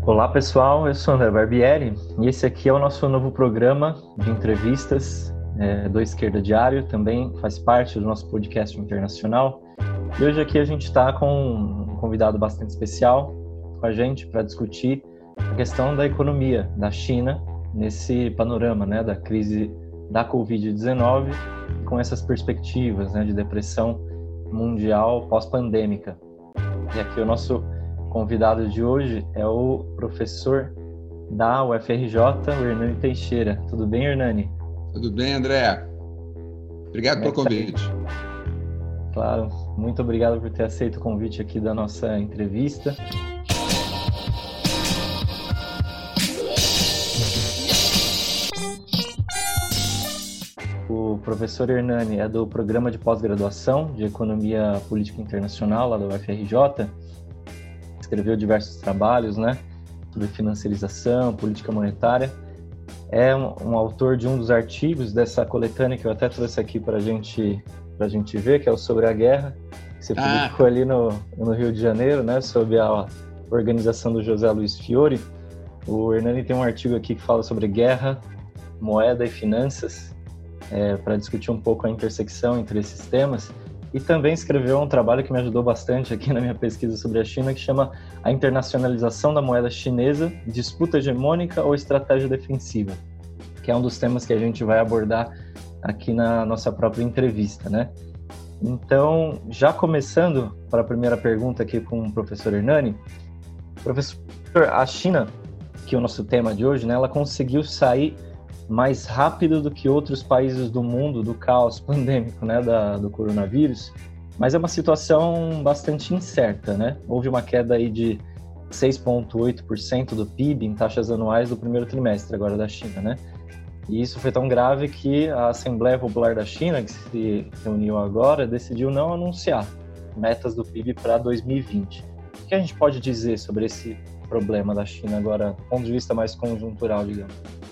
Olá pessoal, eu sou André Barbieri e esse aqui é o nosso novo programa de entrevistas do Esquerda Diário, também faz parte do nosso podcast internacional. E hoje aqui a gente está com um convidado bastante especial com a gente para discutir a questão da economia da China nesse panorama, né, da crise da Covid-19, com essas perspectivas, né, de depressão mundial pós-pandêmica. E aqui o nosso convidado de hoje é o professor da UFRJ, o Hernani Teixeira. Tudo bem, Hernani? Tudo bem, André. Obrigado pelo convite. Claro, muito obrigado por ter aceito o convite aqui da nossa entrevista. O professor Hernani é do Programa de Pós-Graduação de Economia Política Internacional, lá da UFRJ. Escreveu diversos trabalhos, né, sobre financiarização, política monetária. É um autor de um dos artigos dessa coletânea que eu até trouxe aqui para a gente ver, que é o Sobre a Guerra, que você publicou ali no Rio de Janeiro, né, sob a organização do José Luiz Fiore. O Hernani tem um artigo aqui que fala sobre guerra, moeda e finanças, para discutir um pouco a intersecção entre esses temas. E também escreveu um trabalho que me ajudou bastante aqui na minha pesquisa sobre a China, que chama A Internacionalização da Moeda Chinesa, Disputa Hegemônica ou Estratégia Defensiva, que é um dos temas que a gente vai abordar aqui na nossa própria entrevista, né? Então, já começando para a primeira pergunta aqui com o professor Hernani. Professor, a China, que é o nosso tema de hoje, né, ela conseguiu sair mais rápido do que outros países do mundo do caos pandêmico, né, do coronavírus, mas é uma situação bastante incerta, né? Houve uma queda aí de 6,8% do PIB em taxas anuais do primeiro trimestre agora da China, né? E isso foi tão grave que a Assembleia Popular da China, que se reuniu agora, decidiu não anunciar metas do PIB para 2020. O que a gente pode dizer sobre esse problema da China agora, do ponto de vista mais conjuntural, digamos?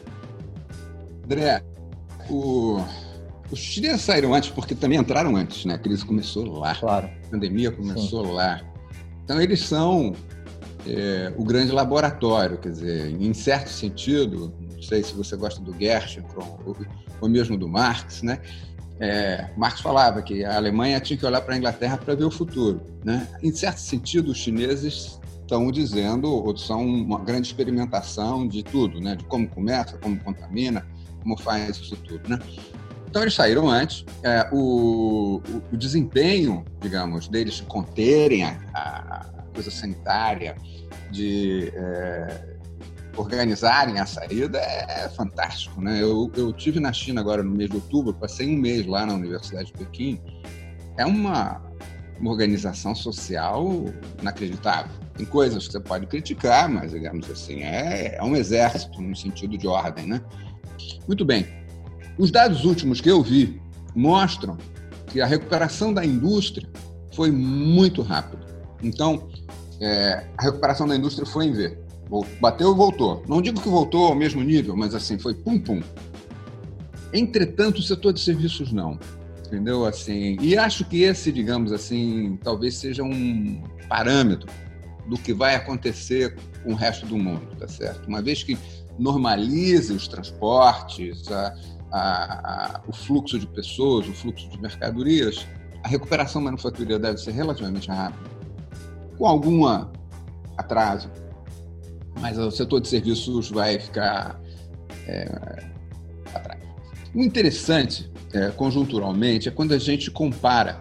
André, os chineses saíram antes porque também entraram antes, né? A crise começou lá, claro. A pandemia começou lá. Então, eles são o grande laboratório, quer dizer, em certo sentido, não sei se você gosta do Gershon ou mesmo do Marx, né? Marx falava que a Alemanha tinha que olhar para a Inglaterra para ver o futuro, né? Em certo sentido, os chineses estão dizendo, ou são uma grande experimentação de tudo, né? De como começa, como contamina, como faz isso tudo, né? Então, eles saíram antes. O desempenho, digamos, deles de conterem a coisa sanitária, de organizarem a saída é fantástico, né? Eu tive na China agora no mês de outubro, passei um mês lá na Universidade de Pequim. É uma organização social inacreditável. Tem coisas que você pode criticar, mas, digamos assim, é um exército no sentido de ordem, né? Muito bem. Os dados últimos que eu vi mostram que a recuperação da indústria foi muito rápida. Então, a recuperação da indústria foi em V. Bateu e voltou. Não digo que voltou ao mesmo nível, mas assim, foi pum-pum. Entretanto, o setor de serviços não. Entendeu? Assim, e acho que esse, digamos assim, talvez seja um parâmetro do que vai acontecer com o resto do mundo, tá certo? Uma vez que normalize os transportes, o fluxo de pessoas, o fluxo de mercadorias, a recuperação manufatureira deve ser relativamente rápida, com algum atraso, mas o setor de serviços vai ficar atrás. O interessante, conjunturalmente, é quando a gente compara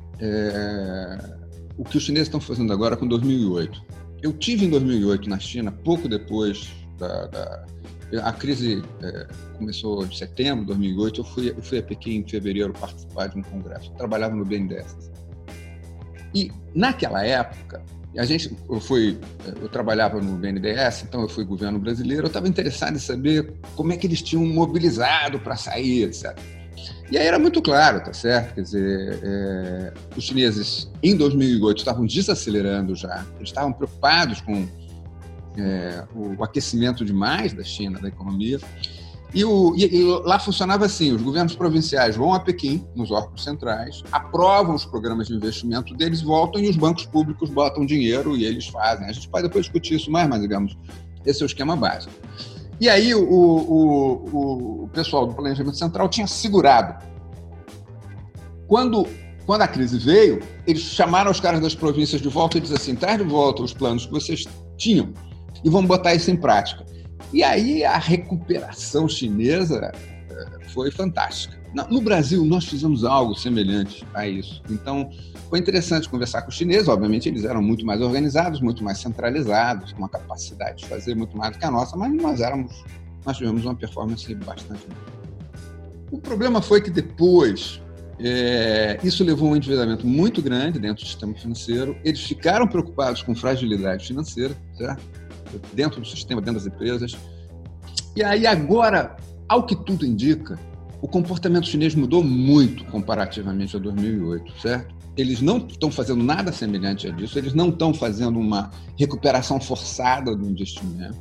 o que os chineses estão fazendo agora com 2008. Eu tive em 2008 na China, pouco depois a crise começou em setembro de 2008, eu fui a Pequim em fevereiro participar de um congresso. Eu trabalhava no BNDES. E, naquela época, eu trabalhava no BNDES, então eu fui governo brasileiro, eu estava interessado em saber como é que eles tinham mobilizado para sair, etc. E aí era muito claro, tá certo? Quer dizer, os chineses, em 2008, estavam desacelerando já, eles estavam preocupados com o aquecimento demais da China, da economia, e lá funcionava assim: os governos provinciais vão a Pequim, nos órgãos centrais, aprovam os programas de investimento deles, voltam e os bancos públicos botam dinheiro e eles fazem. A gente pode depois discutir isso mais, mas, digamos, Esse é o esquema básico. E aí o pessoal do Planejamento Central tinha segurado. Quando a crise veio, eles chamaram os caras das províncias de volta e disseram assim, traz de volta os planos que vocês tinham e vamos botar isso em prática. E aí a recuperação chinesa foi fantástica. No Brasil, nós fizemos algo semelhante a isso. Então, foi interessante conversar com os chineses. Obviamente, eles eram muito mais organizados, muito mais centralizados, com uma capacidade de fazer muito mais do que a nossa, mas nós tivemos uma performance bastante boa. O problema foi que depois, isso levou a um endividamento muito grande dentro do sistema financeiro. Eles ficaram preocupados com fragilidade financeira, certo? Dentro do sistema, dentro das empresas. E aí, agora, ao que tudo indica, o comportamento chinês mudou muito comparativamente a 2008, certo? Eles não estão fazendo nada semelhante a disso, eles não estão fazendo uma recuperação forçada do investimento.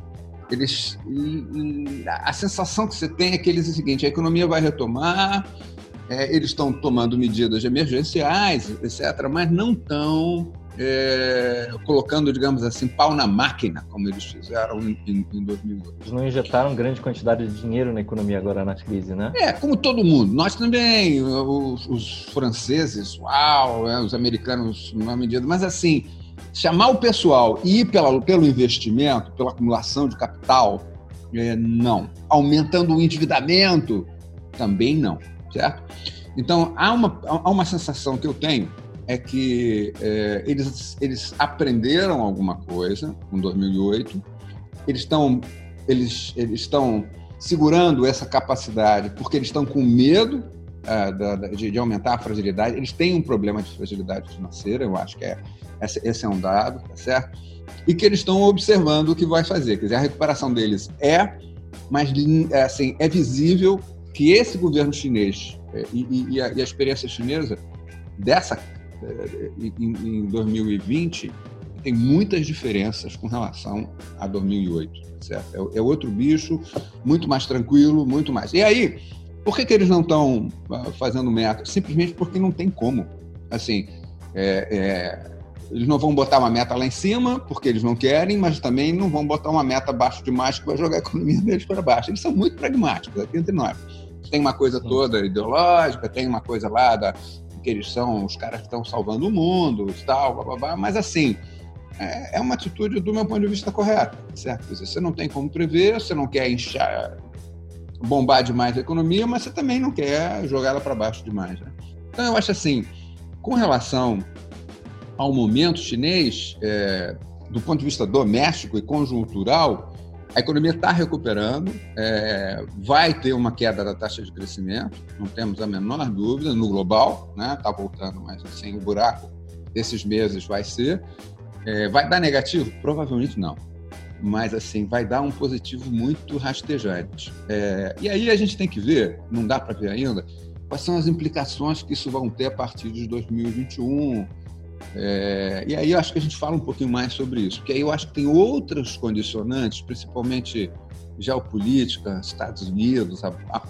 A sensação que você tem é que eles é o seguinte, a economia vai retomar, eles estão tomando medidas emergenciais, etc., mas não estão colocando, digamos assim, pau na máquina, como eles fizeram em 2008. Eles não injetaram grande quantidade de dinheiro na economia agora na crise, né? Como todo mundo. Nós também, os franceses, os americanos, numa medida. Mas, assim, chamar o pessoal e ir pelo investimento, pela acumulação de capital, não. Aumentando o endividamento, também não, certo? Então, há uma sensação que eu tenho, é que eles aprenderam alguma coisa em 2008, eles estão segurando essa capacidade porque eles estão com medo de aumentar a fragilidade, eles têm um problema de fragilidade financeira, eu acho que esse é um dado, tá certo? E que eles estão observando o que vai fazer, quer dizer, a recuperação deles mas assim, é visível que esse governo chinês e a experiência chinesa em 2020 tem muitas diferenças com relação a 2008, certo? É outro bicho, muito mais tranquilo, muito mais. E aí, por que eles não estão fazendo meta? Simplesmente porque não tem como. Assim, eles não vão botar uma meta lá em cima, porque eles não querem, mas também não vão botar uma meta abaixo demais que vai jogar a economia deles para baixo. Eles são muito pragmáticos, aqui entre nós. Tem uma coisa toda ideológica, tem uma coisa lá que eles são os caras que estão salvando o mundo e tal, blá, blá, blá. Mas assim, é uma atitude do meu ponto de vista correta, certo? Quer dizer, você não tem como prever, você não quer bombar demais a economia, mas você também não quer jogar ela para baixo demais, né? Então eu acho assim, com relação ao momento chinês, do ponto de vista doméstico e conjuntural, a economia está recuperando, vai ter uma queda da taxa de crescimento, não temos a menor dúvida, no global, né? Está voltando, mas assim, o buraco desses meses vai ser. Vai dar negativo? Provavelmente não, mas assim, vai dar um positivo muito rastejante. E aí a gente tem que ver, não dá para ver ainda, quais são as implicações que isso vão ter a partir de 2021, e aí eu acho que a gente fala um pouquinho mais sobre isso, porque aí eu acho que tem outras condicionantes, principalmente geopolítica, Estados Unidos,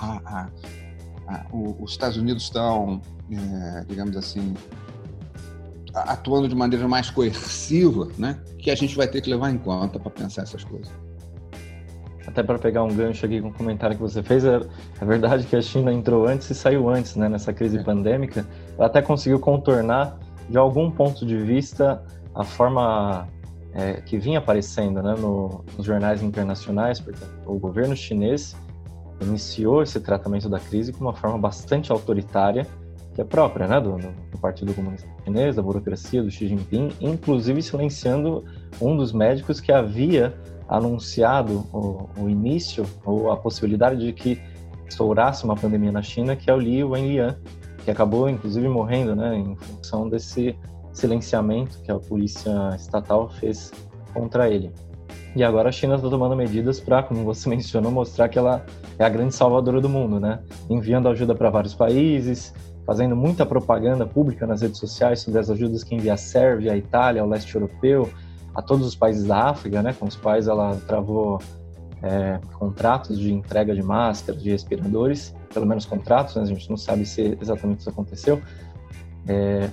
os Estados Unidos estão, digamos assim, atuando de maneira mais coerciva, né, que a gente vai ter que levar em conta para pensar essas coisas. Até para pegar um gancho aqui com o comentário que você fez, é verdade que a China entrou antes e saiu antes, né, nessa crise pandêmica, ela até conseguiu contornar de algum ponto de vista a forma que vinha aparecendo, né, nos jornais internacionais, porque o governo chinês iniciou esse tratamento da crise com uma forma bastante autoritária, que é própria, né, do Partido Comunista Chinês, da burocracia, do Xi Jinping, inclusive silenciando um dos médicos que havia anunciado o início ou a possibilidade de que estourasse uma pandemia na China, que é o Li Wenliang, que acabou, inclusive, morrendo, né, em função desse silenciamento que a polícia estatal fez contra ele. E agora a China está tomando medidas para, como você mencionou, mostrar que ela é a grande salvadora do mundo, né? Enviando ajuda para vários países, fazendo muita propaganda pública nas redes sociais sobre as ajudas que envia à Sérvia, à Itália, ao leste europeu, a todos os países da África, né, com os quais ela travou contratos de entrega de máscaras, de respiradores, pelo menos contratos, né, a gente não sabe se exatamente isso aconteceu.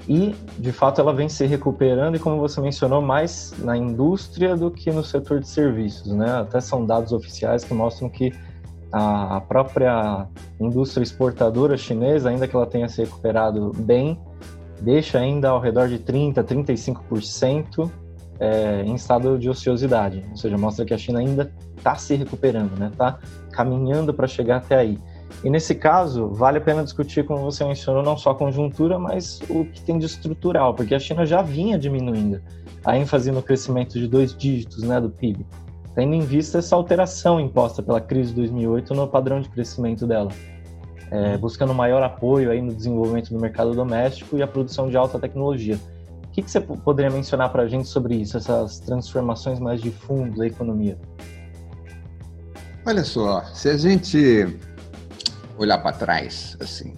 E, de fato, ela vem se recuperando e, como você mencionou, mais na indústria do que no setor de serviços, né? Até são dados oficiais que mostram que a própria indústria exportadora chinesa, ainda que ela tenha se recuperado bem, deixa ainda ao redor de 30%, 35% em estado de ociosidade. Ou seja, mostra que a China ainda está se recuperando, né? Está caminhando para chegar até aí. E nesse caso, vale a pena discutir, como você mencionou, não só a conjuntura, mas o que tem de estrutural, porque a China já vinha diminuindo a ênfase no crescimento de 2 dígitos, né, do PIB, tendo em vista essa alteração imposta pela crise de 2008 no padrão de crescimento dela, buscando maior apoio aí no desenvolvimento do mercado doméstico e a produção de alta tecnologia. O que você poderia mencionar para a gente sobre isso, essas transformações mais de fundo da economia? Olha só, se a gente olhar para trás, assim,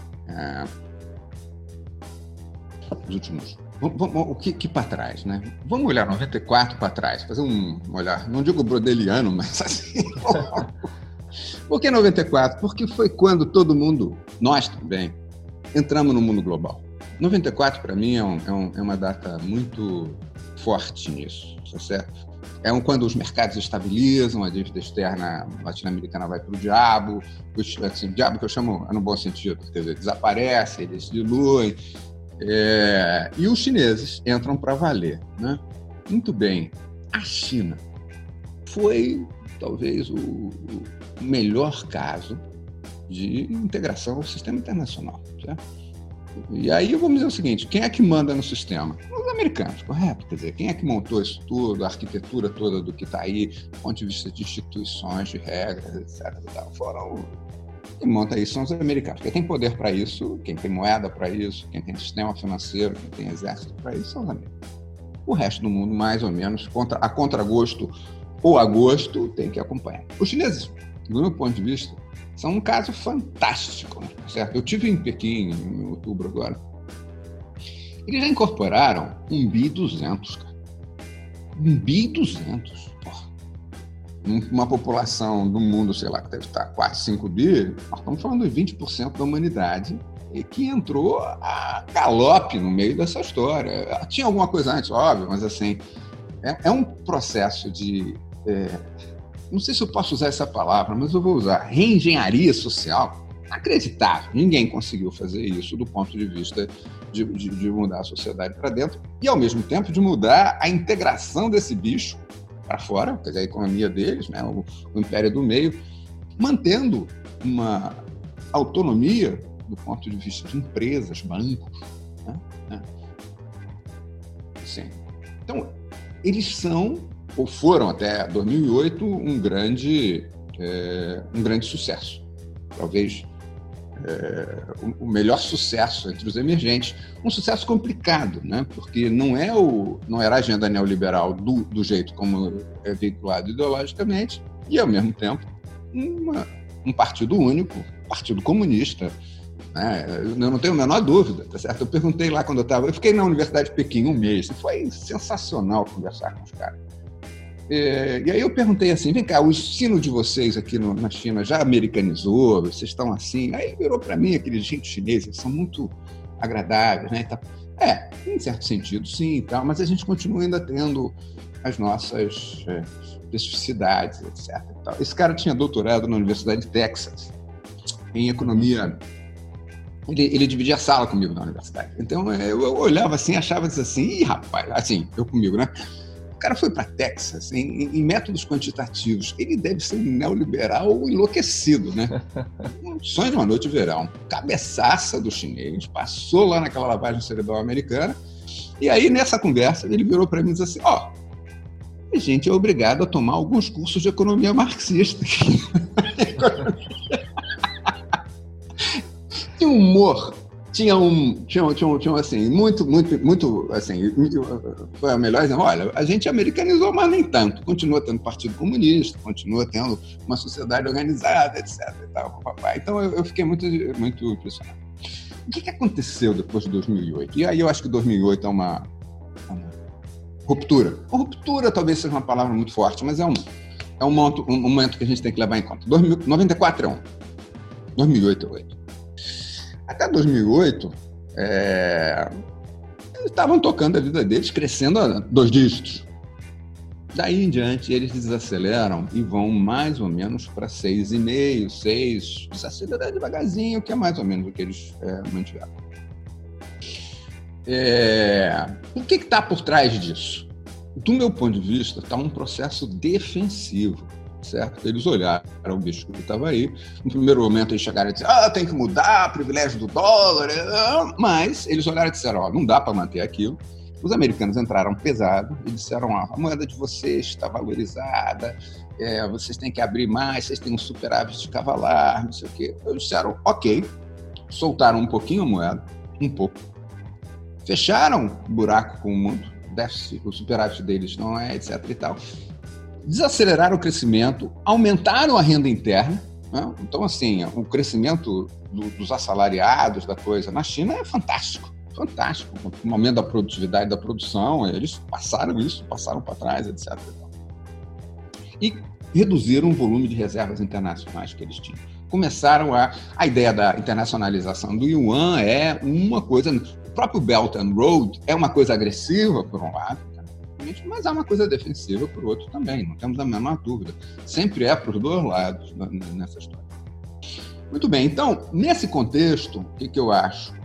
os últimos... O que para trás, né? Vamos olhar 94 para trás, fazer um olhar, não digo brodeliano, mas assim... Por que 94? Porque foi quando todo mundo, nós também, entramos no mundo global. 94, para mim, é uma data muito forte nisso, tá certo? Quando os mercados estabilizam, a dívida externa latino-americana vai para o diabo, assim, o diabo que eu chamo no bom sentido, quer dizer, desaparece, eles se diluem, e os chineses entram para valer, né? Muito bem, a China foi talvez o melhor caso de integração ao sistema internacional, certo? E aí vamos dizer o seguinte, quem é que manda no sistema? Os americanos, correto? Quer dizer, quem é que montou isso tudo, a arquitetura toda do que está aí, do ponto de vista de instituições, de regras, etc. Quem monta isso são os americanos. Quem tem poder para isso, quem tem moeda para isso, quem tem sistema financeiro, quem tem exército para isso, são os americanos. O resto do mundo, mais ou menos, a contragosto ou a gosto, tem que acompanhar. Os chineses, do meu ponto de vista, são um caso fantástico, certo? Eu estive em Pequim em outubro agora. Eles já incorporaram 1 bi 200, cara. 1 bi 200. Uma população do mundo, sei lá, que deve estar 4, 5 bi, nós estamos falando de 20% da humanidade e que entrou a galope no meio dessa história. Tinha alguma coisa antes, óbvio, mas assim, é um processo de... não sei se eu posso usar essa palavra, mas eu vou usar, reengenharia social, inacreditável. Ninguém conseguiu fazer isso do ponto de vista de mudar a sociedade para dentro e, ao mesmo tempo, de mudar a integração desse bicho para fora, quer dizer, a economia deles, né, o império do meio, mantendo uma autonomia do ponto de vista de empresas, bancos, né? Assim, então, eles são, ou foram até 2008, um grande sucesso. Talvez o melhor sucesso entre os emergentes. Um sucesso complicado, né? Porque não era a agenda neoliberal do jeito como é veiculado ideologicamente, e, ao mesmo tempo, um partido único, Partido Comunista. Né? Eu não tenho a menor dúvida, tá certo? Eu perguntei lá quando eu fiquei na Universidade de Pequim 1 mês, e foi sensacional conversar com os caras. E aí eu perguntei assim, vem cá, o ensino de vocês aqui na China já americanizou? Vocês estão assim? Aí virou para mim aqueles gente chineses, são muito agradáveis, né? Em certo sentido, sim, e tal, mas a gente continua ainda tendo as nossas especificidades, etc. E tal. Esse cara tinha doutorado na Universidade de Texas, em economia. Ele dividia a sala comigo na universidade. Então eu olhava assim, achava assim, ih, rapaz, assim, eu comigo, né? O cara foi para Texas em métodos quantitativos. Ele deve ser um neoliberal enlouquecido, né? Um sonho de uma noite de verão. Cabeçaça do chinês, passou lá naquela lavagem cerebral americana. E aí, nessa conversa, ele virou para mim e disse assim, a gente é obrigado a tomar alguns cursos de economia marxista. Tinha humor. Tinha assim, muito, assim, foi a melhor exemplo. Olha, a gente americanizou, mas nem tanto. Continua tendo Partido Comunista, continua tendo uma sociedade organizada, etc. E tal, papai. Então, eu fiquei muito, muito impressionado. O que aconteceu depois de 2008? E aí eu acho que 2008 é uma ruptura. A ruptura talvez seja uma palavra muito forte, mas é um momento que a gente tem que levar em conta. 94 é 1. 2008 é 8. Até 2008, estavam tocando a vida deles, crescendo a 2 dígitos. Daí em diante, eles desaceleram e vão mais ou menos para 6,5, 6, desacelerar devagarzinho, que é mais ou menos o que eles mantiveram. O que está por trás disso? Do meu ponto de vista, está um processo defensivo, certo? Eles olharam o bicho que estava aí. No primeiro momento, eles chegaram e disseram, tem que mudar, privilégio do dólar. Mas eles olharam e disseram, não dá para manter aquilo. Os americanos entraram pesado e disseram, a moeda de vocês está valorizada, vocês têm que abrir mais, vocês têm um superávit de cavalar, não sei o quê. Eles disseram, ok, soltaram um pouquinho a moeda, um pouco. Fecharam o buraco com o mundo, o superávit deles não é, etc. e tal. Desaceleraram o crescimento, aumentaram a renda interna, né? Então, assim, o crescimento dos assalariados da coisa na China é fantástico. Fantástico. No aumento da produtividade da produção, eles passaram isso, passaram para trás, etc. E reduziram o volume de reservas internacionais que eles tinham. Começaram a ideia da internacionalização do yuan é uma coisa... O próprio Belt and Road é uma coisa agressiva, por um lado, mas é uma coisa defensiva por outro também, não temos a menor dúvida. Sempre é para os dois lados nessa história. Muito bem, então, nesse contexto, o que eu acho?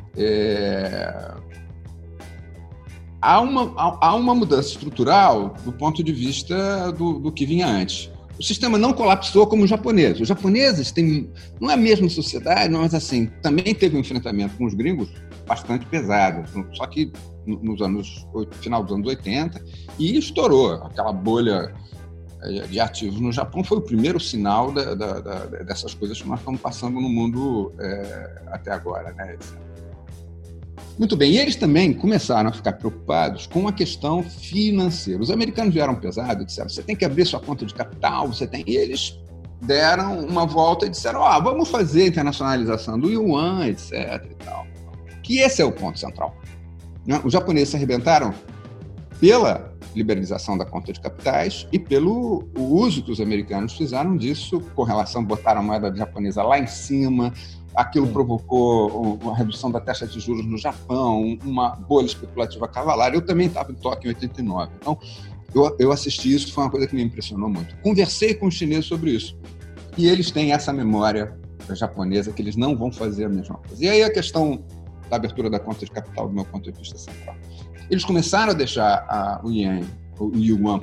Há uma mudança estrutural do ponto de vista do que vinha antes. O sistema não colapsou como os japoneses. Os japoneses têm, não é a mesma sociedade, mas assim, também teve um enfrentamento com os gringos bastante pesado, só que final dos anos 80, e estourou. Aquela bolha de ativos no Japão foi o primeiro sinal dessas coisas que nós estamos passando no mundo até agora, né? Muito bem, e eles também começaram a ficar preocupados com a questão financeira. Os americanos vieram pesado e disseram, você tem que abrir sua conta de capital, e eles deram uma volta e disseram, vamos fazer a internacionalização do yuan, etc. e tal. Que esse é o ponto central. Os japoneses se arrebentaram pela liberalização da conta de capitais e pelo uso que os americanos fizeram disso com relação a botar a moeda japonesa lá em cima. Aquilo provocou uma redução da taxa de juros no Japão, uma bolha especulativa cavalar. Eu também estava em Tóquio em 89. Então, eu assisti isso, foi uma coisa que me impressionou muito. Conversei com os chineses sobre isso. E eles têm essa memória japonesa que eles não vão fazer a mesma coisa. E aí a questão da abertura da conta de capital, do meu ponto de vista central. Eles começaram a deixar o yuan,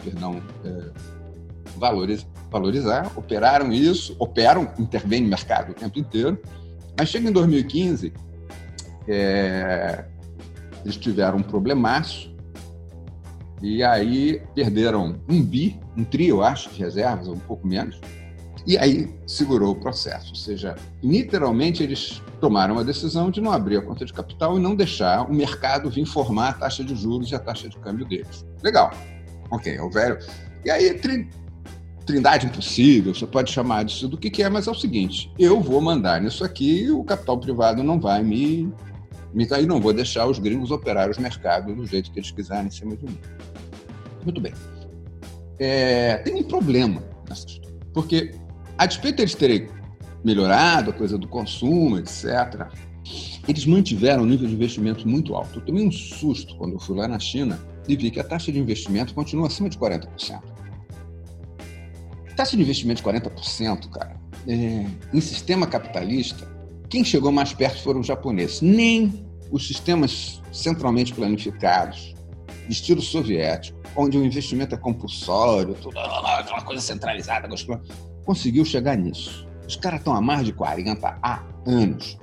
valorizar, intervêm no mercado o tempo inteiro. Mas chega em 2015, eles tiveram um problemaço e aí perderam um tri, eu acho, de reservas, ou um pouco menos, e aí segurou o processo. Ou seja, literalmente eles tomaram a decisão de não abrir a conta de capital e não deixar o mercado vir formar a taxa de juros e a taxa de câmbio deles. Legal. Ok, é o velho. E aí, trindade impossível, você pode chamar disso do que é, mas é o seguinte, eu vou mandar nisso aqui, o capital privado não vai me não vou deixar os gringos operar os mercados do jeito que eles quiserem em cima de mim. Muito bem. Tem um problema nessa história, porque a despeito de eles terem melhorado a coisa do consumo, etc., eles mantiveram um nível de investimento muito alto. Eu tomei um susto quando eu fui lá na China e vi que a taxa de investimento continua acima de 40%. Taxa de investimento de 40%, cara, em sistema capitalista, quem chegou mais perto foram os japoneses. Nem os sistemas centralmente planificados, de estilo soviético, onde o investimento é compulsório, tudo, aquela coisa centralizada, conseguiu chegar nisso. Os caras estão há mais de 40 há anos.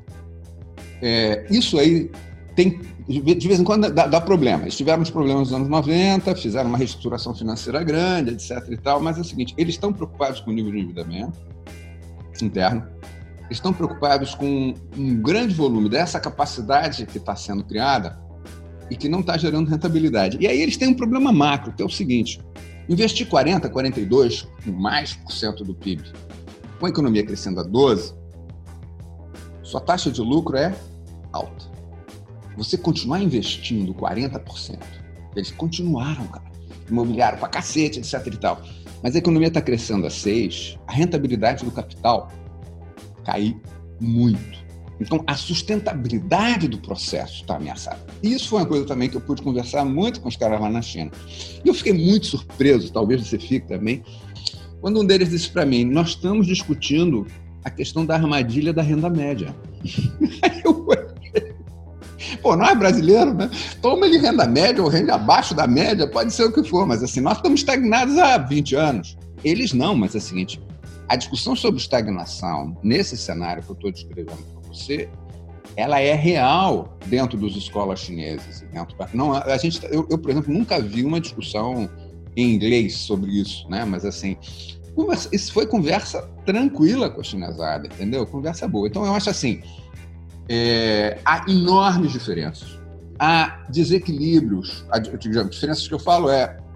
Isso aí tem, de vez em quando dá problema. Eles tiveram uns problemas nos anos 90, fizeram uma reestruturação financeira grande, etc. e tal, mas é o seguinte, eles estão preocupados com o nível de endividamento interno, eles estão preocupados com um grande volume dessa capacidade que está sendo criada e que não está gerando rentabilidade. E aí eles têm um problema macro, que é o seguinte, investir 40%, 42% mais% do PIB, com a economia crescendo a 12%, sua taxa de lucro é alta. Você continuar investindo 40%, eles continuaram, cara, imobiliário pra cacete, etc e tal, mas a economia está crescendo a 6%, a rentabilidade do capital cai muito. Então, a sustentabilidade do processo está ameaçada. E isso foi uma coisa também que eu pude conversar muito com os caras lá na China. E eu fiquei muito surpreso, talvez você fique também, quando um deles disse para mim, nós estamos discutindo a questão da armadilha da renda média. Aí eu pô, nós brasileiros, né? Toma ele renda média ou renda abaixo da média, pode ser o que for, mas assim, nós estamos estagnados há 20 anos. Eles não, mas é o seguinte, a discussão sobre estagnação, nesse cenário que eu estou descrevendo para você, ela é real dentro das escolas chinesas. Não, eu, por exemplo, nunca vi uma discussão em inglês sobre isso, né? Mas assim, isso foi conversa tranquila com a chinesada, entendeu? Conversa boa. Então, eu acho assim, há enormes diferenças. Há desequilíbrios. As diferenças que eu falo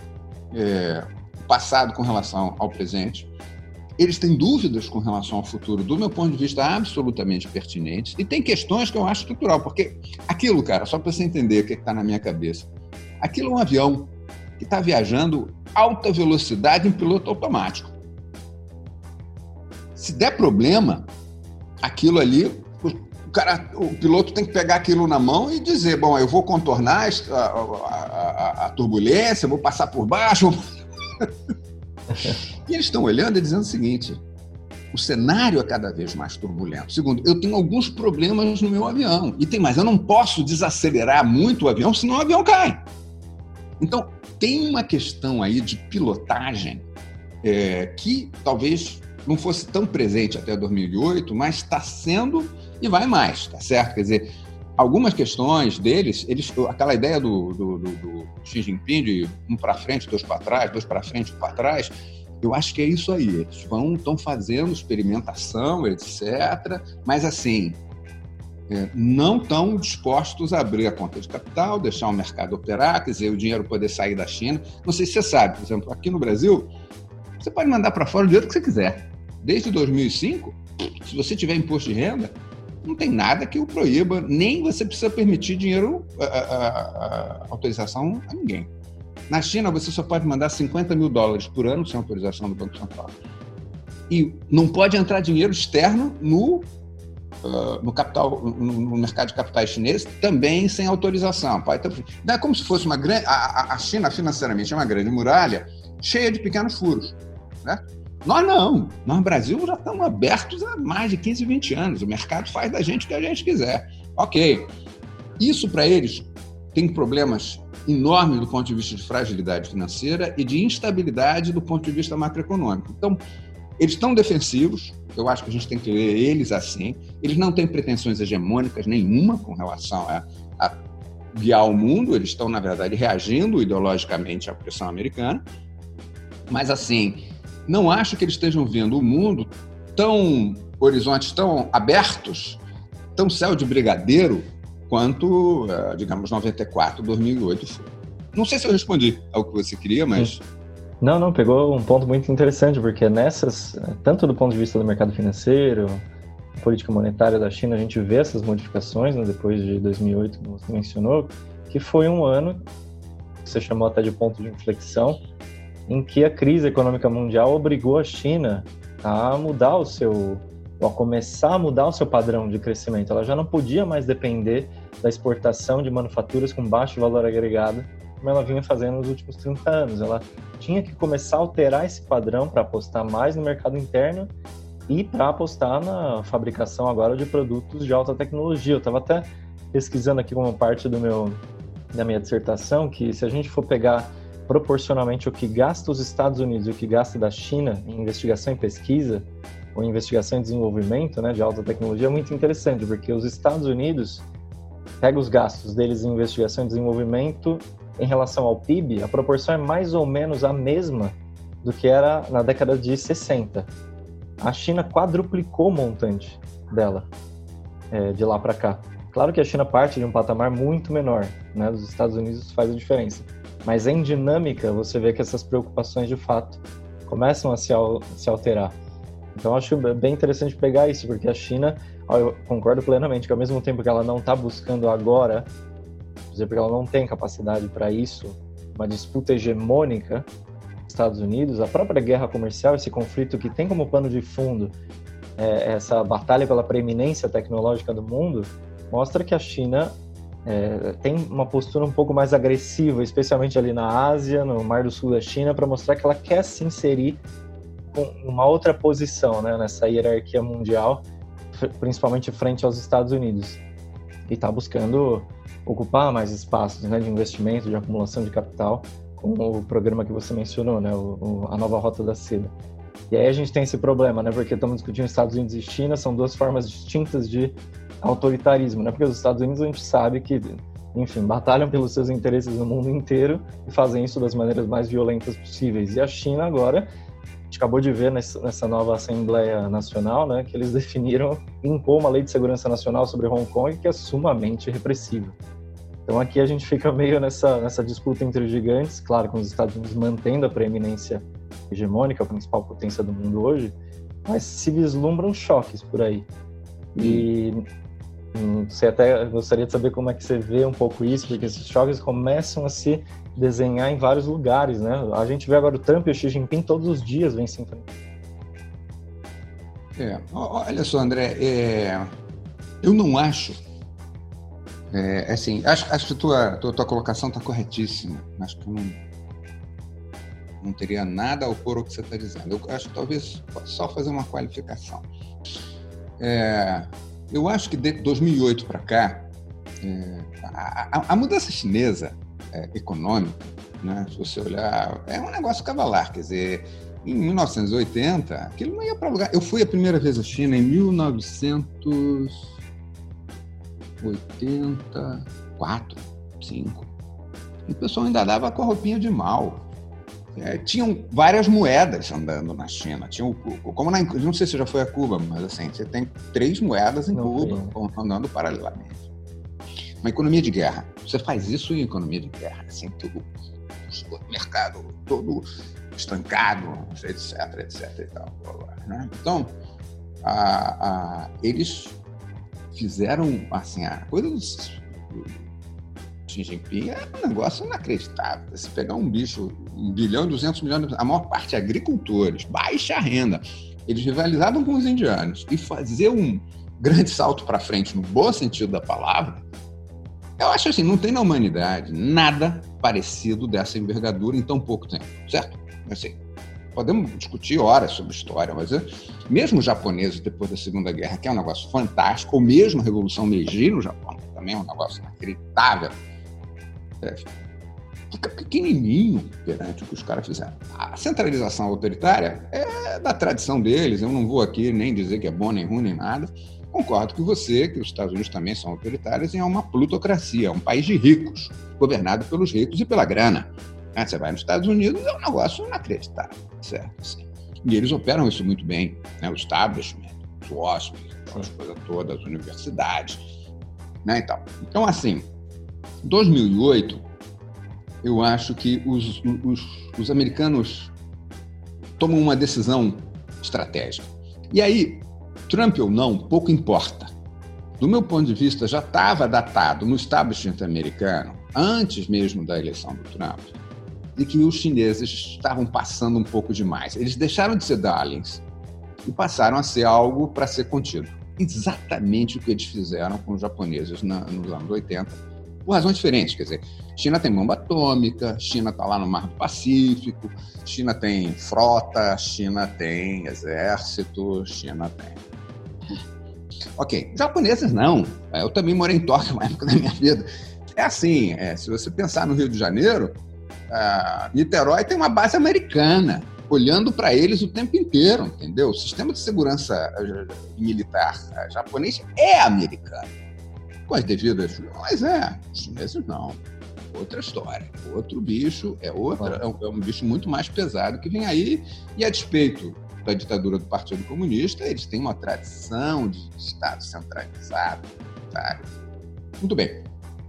o passado com relação ao presente. Eles têm dúvidas com relação ao futuro, do meu ponto de vista, absolutamente pertinentes. E tem questões que eu acho estrutural, porque aquilo, cara, só para você entender o que está na minha cabeça, aquilo é um avião que está viajando alta velocidade em piloto automático. Se der problema, aquilo ali, o piloto tem que pegar aquilo na mão e dizer, bom, eu vou contornar a turbulência, vou passar por baixo. E eles estão olhando e dizendo o seguinte, o cenário é cada vez mais turbulento. Segundo, eu tenho alguns problemas no meu avião. E tem mais, eu não posso desacelerar muito o avião, senão o avião cai. Então, tem uma questão aí de pilotagem que talvez não fosse tão presente até 2008, mas está sendo e vai mais, tá certo? Quer dizer, algumas questões deles, aquela ideia do Xi Jinping de um para frente, dois para trás, dois para frente, um para trás, eu acho que é isso aí. Eles estão fazendo experimentação, etc., mas assim, não estão dispostos a abrir a conta de capital, deixar o mercado operar, quer dizer, o dinheiro poder sair da China. Não sei se você sabe, por exemplo, aqui no Brasil, você pode mandar para fora o dinheiro que você quiser. Desde 2005, se você tiver imposto de renda, não tem nada que o proíba, nem você precisa permitir dinheiro, autorização a ninguém. Na China, você só pode mandar $50 mil por ano sem autorização do Banco Central. E não pode entrar dinheiro externo no mercado de capitais chinês, também sem autorização. É como se fosse uma grande... A China, financeiramente, é uma grande muralha cheia de pequenos furos, né? Nós não. Nós, no Brasil, já estamos abertos há mais de 15, 20 anos. O mercado faz da gente o que a gente quiser. Ok. Isso, para eles, tem problemas enormes do ponto de vista de fragilidade financeira e de instabilidade do ponto de vista macroeconômico. Então, eles estão defensivos. Eu acho que a gente tem que ler eles assim. Eles não têm pretensões hegemônicas nenhuma com relação a guiar o mundo. Eles estão, na verdade, reagindo ideologicamente à pressão americana. Mas, assim... não acho que eles estejam vendo o mundo tão horizontes tão abertos, tão céu de brigadeiro, quanto, digamos, 94, 2008 foi. Não sei se eu respondi ao que você queria, mas... Não, pegou um ponto muito interessante, porque nessas, tanto do ponto de vista do mercado financeiro, política monetária da China, a gente vê essas modificações, né, depois de 2008, como você mencionou, que foi um ano, que você chamou até de ponto de inflexão, em que a crise econômica mundial obrigou a China a começar a mudar o seu padrão de crescimento. Ela já não podia mais depender da exportação de manufaturas com baixo valor agregado, como ela vinha fazendo nos últimos 30 anos. Ela tinha que começar a alterar esse padrão para apostar mais no mercado interno e para apostar na fabricação agora de produtos de alta tecnologia. Eu estava até pesquisando aqui como parte da minha dissertação, que se a gente for pegar proporcionalmente o que gasta os Estados Unidos e o que gasta da China em investigação e pesquisa, ou investigação e desenvolvimento, né, de alta tecnologia, é muito interessante, porque os Estados Unidos pega os gastos deles em investigação e desenvolvimento em relação ao PIB, a proporção é mais ou menos a mesma do que era na década de 60. A China quadruplicou o montante dela de lá para cá. Claro que a China parte de um patamar muito menor, né, dos Estados Unidos, isso faz a diferença. Mas em dinâmica, você vê que essas preocupações, de fato, começam a se alterar. Então, eu acho bem interessante pegar isso, porque a China, eu concordo plenamente que ao mesmo tempo que ela não está buscando agora, por exemplo, que ela não tem capacidade para isso, uma disputa hegemônica dos Estados Unidos, a própria guerra comercial, esse conflito que tem como pano de fundo essa batalha pela preeminência tecnológica do mundo, mostra que a China tem uma postura um pouco mais agressiva, especialmente ali na Ásia, no Mar do Sul da China, para mostrar que ela quer se inserir com uma outra posição, né, nessa hierarquia mundial, principalmente frente aos Estados Unidos. E está buscando ocupar mais espaços, né, de investimento, de acumulação de capital, com o programa que você mencionou, né, a nova Rota da Seda. E aí a gente tem esse problema, né, porque estamos discutindo Estados Unidos e China, são duas formas distintas de autoritarismo, né, porque os Estados Unidos a gente sabe que, enfim, batalham pelos seus interesses no mundo inteiro e fazem isso das maneiras mais violentas possíveis. E a China agora, a gente acabou de ver nessa nova Assembleia Nacional, né, que eles definiram impor uma lei de segurança nacional sobre Hong Kong que é sumamente repressiva. Então aqui a gente fica meio nessa disputa entre os gigantes, claro, com os Estados Unidos mantendo a preeminência hegemônica, a principal potência do mundo hoje, mas se vislumbram choques por aí. E você até gostaria de saber como é que você vê um pouco isso, porque esses choques começam a se desenhar em vários lugares, né? A gente vê agora o Trump e o Xi Jinping todos os dias vêm se enfrentar. Olha só, André, eu não acho, assim, acho que tua colocação está corretíssima. Acho que eu não teria nada a opor ao que você está dizendo. Eu acho que talvez só fazer uma qualificação. Eu acho que de 2008 para cá, a mudança chinesa econômica, né, se você olhar, é um negócio cavalar. Quer dizer, em 1980, aquilo não ia para lugar. Eu fui a primeira vez à China em 1984, 5. E o pessoal ainda dava com a roupinha de mal. Tinham várias moedas andando na China. Como não sei se já foi a Cuba, mas assim, você tem 3 moedas em Cuba andando paralelamente. Uma economia de guerra. Você faz isso em economia de guerra, assim, tudo, o mercado todo estancado, etc, etc e tal. Né? Então, eles fizeram, assim, a coisa do Xi Jinping é um negócio inacreditável. Se pegar um bicho, 1 bilhão e 200 milhões, a maior parte agricultores, baixa renda, eles rivalizavam com os indianos, e fazer um grande salto para frente, no bom sentido da palavra, eu acho assim, não tem na humanidade nada parecido dessa envergadura em tão pouco tempo, certo? Assim, podemos discutir horas sobre história, mas mesmo os japoneses, depois da Segunda Guerra, que é um negócio fantástico, ou mesmo a Revolução Meiji no Japão, que também é um negócio inacreditável, fica pequenininho perante o que os caras fizeram. A centralização autoritária é da tradição deles, eu não vou aqui nem dizer que é bom, nem ruim, nem nada. Concordo com você que os Estados Unidos também são autoritários e é uma plutocracia, é um país de ricos, governado pelos ricos e pela grana. Você vai nos Estados Unidos, é um negócio inacreditável, certo? Assim. E eles operam isso muito bem, né? O establishment, os hospitals, as coisas todas, as universidades, né? Então, assim, 2008, eu acho que os americanos tomam uma decisão estratégica. E aí, Trump ou não, pouco importa. Do meu ponto de vista, já estava datado no establishment americano, antes mesmo da eleição do Trump, de que os chineses estavam passando um pouco demais. Eles deixaram de ser darlings e passaram a ser algo para ser contido. Exatamente o que eles fizeram com os japoneses nos anos 80, por razões diferentes. Quer dizer, China tem bomba atômica, China está lá no Mar do Pacífico, China tem frota, China tem exército, China tem... Ok, japoneses não. Eu também morei em Tóquio uma época da minha vida. É assim, se você pensar no Rio de Janeiro, Niterói tem uma base americana, olhando para eles o tempo inteiro, entendeu? O sistema de segurança militar japonês é americano. Com as devidas... Mas os chineses não. Outra história, outro bicho, é um bicho muito mais pesado que vem aí, e a despeito da ditadura do Partido Comunista, eles têm uma tradição de Estado centralizado. Tá? Muito bem.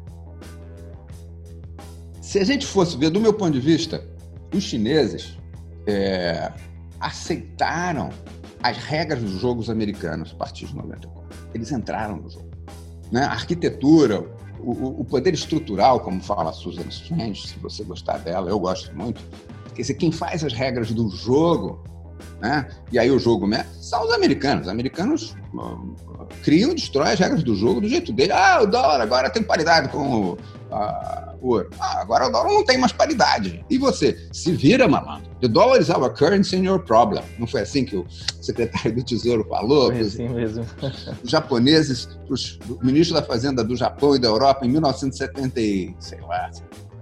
Se a gente fosse ver, do meu ponto de vista, os chineses aceitaram as regras dos jogos americanos a partir de 94. Eles entraram no jogo. Né? A arquitetura, o poder estrutural, como fala a Susan Strange, se você gostar dela, eu gosto muito. Quer dizer, quem faz as regras do jogo né? E aí o jogo são os americanos. Os americanos criam, destroem as regras do jogo do jeito dele. O dólar agora tem paridade com o ouro. Agora o dólar não tem mais paridade. E você? Se vira, malandro. The dollar is our currency and your problem. Não foi assim que o secretário do Tesouro falou? Foi assim mesmo. Os japoneses, o ministro da Fazenda do Japão e da Europa em 1970, sei lá,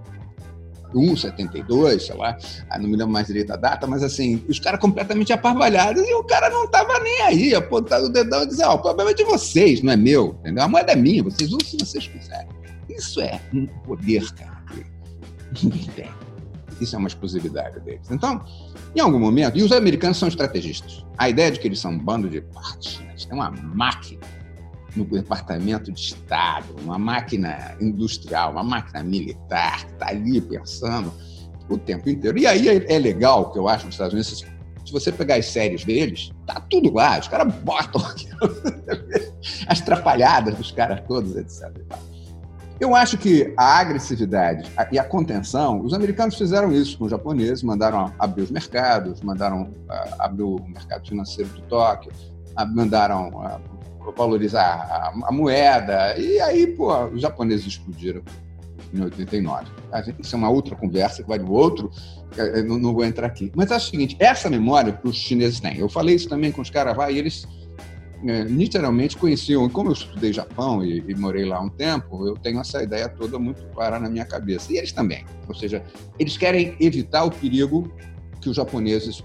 72, sei lá, não me lembro mais direito a data, mas assim, os caras completamente aparvalhados e o cara não estava nem aí, apontando o dedão e dizendo, o problema é de vocês, não é meu, entendeu? A moeda é minha, vocês usam se vocês quiserem. Isso é um poder, cara, que ninguém tem. Isso é uma exclusividade deles. Então, em algum momento, e os americanos são estrategistas, a ideia de que eles são um bando de partidas, tem uma máquina no Departamento de Estado, uma máquina industrial, uma máquina militar, que está ali pensando o tempo inteiro. E aí é legal, que eu acho, nos Estados Unidos, se você pegar as séries deles, tá tudo lá, os caras botam as trapalhadas dos caras todos, etc. Eu acho que a agressividade e a contenção, os americanos fizeram isso com os japoneses, mandaram abrir os mercados, mandaram abrir o mercado financeiro de Tóquio, mandaram valorizar a moeda, e aí, os japoneses explodiram em 89. Isso é uma outra conversa, que vai do outro, eu não vou entrar aqui. Mas acho o seguinte, essa memória que os chineses têm, eu falei isso também com os caras lá, e eles literalmente conheciam, como eu estudei Japão e morei lá um tempo, eu tenho essa ideia toda muito clara na minha cabeça. E eles também. Ou seja, eles querem evitar o perigo que os japoneses,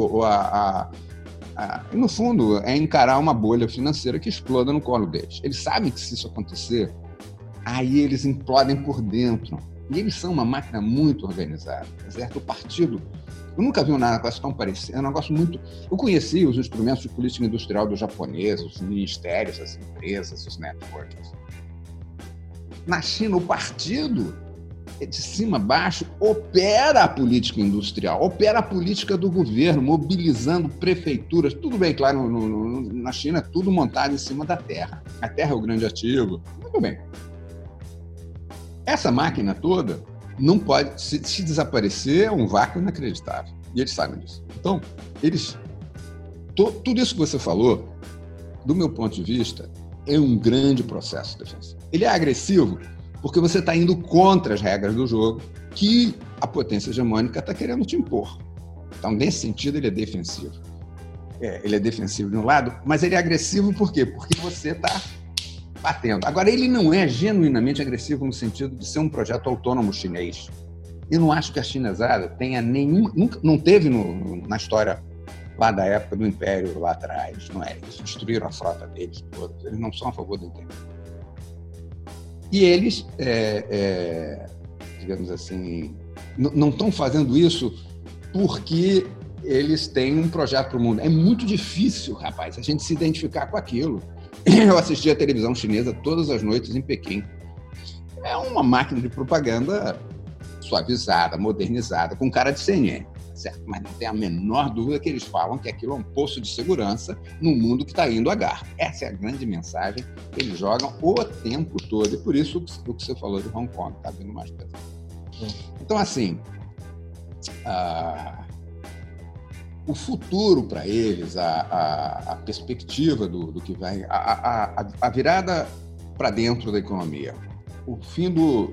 no fundo, é encarar uma bolha financeira que exploda no colo deles. Eles sabem que se isso acontecer, aí eles implodem por dentro. E eles são uma máquina muito organizada, certo? O partido... Eu nunca vi um negócio tão parecido. É um negócio muito... Eu conheci os instrumentos de política industrial dos japoneses, os ministérios, as empresas, os networks. Na China, o partido, de cima a baixo, opera a política industrial, opera a política do governo, mobilizando prefeituras. Tudo bem, claro, na China, tudo montado em cima da terra. A terra é o grande ativo. Muito bem. Essa máquina toda não pode, se desaparecer, é um vácuo inacreditável. E eles sabem disso. Então, tudo isso que você falou, do meu ponto de vista, é um grande processo defensivo. Ele é agressivo porque você está indo contra as regras do jogo que a potência hegemônica está querendo te impor. Então, nesse sentido, ele é defensivo. Ele é defensivo de um lado, mas ele é agressivo por quê? Porque você está batendo. Agora, ele não é genuinamente agressivo no sentido de ser um projeto autônomo chinês. Eu não acho que a chinesada tenha nenhum... Não teve na história lá da época do Império, lá atrás, não é? Eles destruíram a frota deles todos. Eles não são a favor do Império. E eles, digamos assim, não estão fazendo isso porque eles têm um projeto para o mundo. É muito difícil, rapaz, a gente se identificar com aquilo. Eu assisti a televisão chinesa todas as noites em Pequim. É uma máquina de propaganda suavizada, modernizada, com cara de CNN, certo? Mas não tem a menor dúvida que eles falam que aquilo é um poço de segurança num mundo que está indo a garfo. Essa é a grande mensagem que eles jogam o tempo todo. E por isso o que você falou de Hong Kong está vindo mais pesado. Então, assim, o futuro para eles, a perspectiva do que vai, a virada para dentro da economia, o fim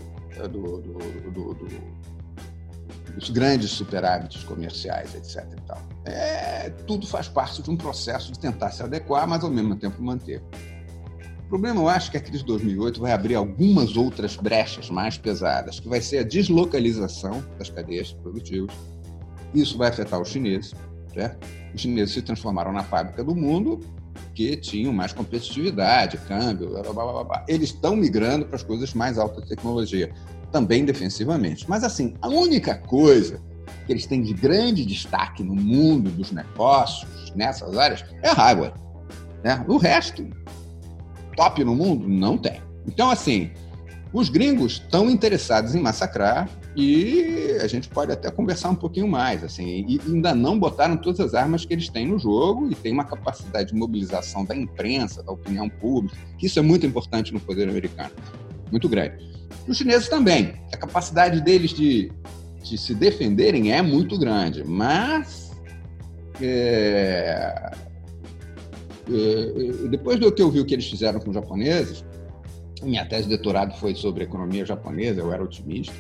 dos grandes superávites comerciais, etc. E tal. Tudo faz parte de um processo de tentar se adequar, mas ao mesmo tempo manter. O problema, eu acho, que a crise de 2008 vai abrir algumas outras brechas mais pesadas, que vai ser a deslocalização das cadeias produtivas. Isso vai afetar os chineses. Certo? Os chineses se transformaram na fábrica do mundo, que tinham mais competitividade, câmbio, blá, blá, blá, blá. Eles estão migrando para as coisas mais alta tecnologia, também defensivamente. Mas, assim, a única coisa que eles têm de grande destaque no mundo dos negócios, nessas áreas, é a hardware. Né? O resto, top no mundo, não tem. Então, assim, os gringos estão interessados em massacrar e a gente pode até conversar um pouquinho mais, assim, e ainda não botaram todas as armas que eles têm no jogo e tem uma capacidade de mobilização da imprensa, da opinião pública, que isso é muito importante no poder americano, muito grande. E os chineses também, a capacidade deles de se defenderem é muito grande, mas depois do que eu vi o que eles fizeram com os japoneses, minha tese de doutorado foi sobre economia japonesa, eu era otimista.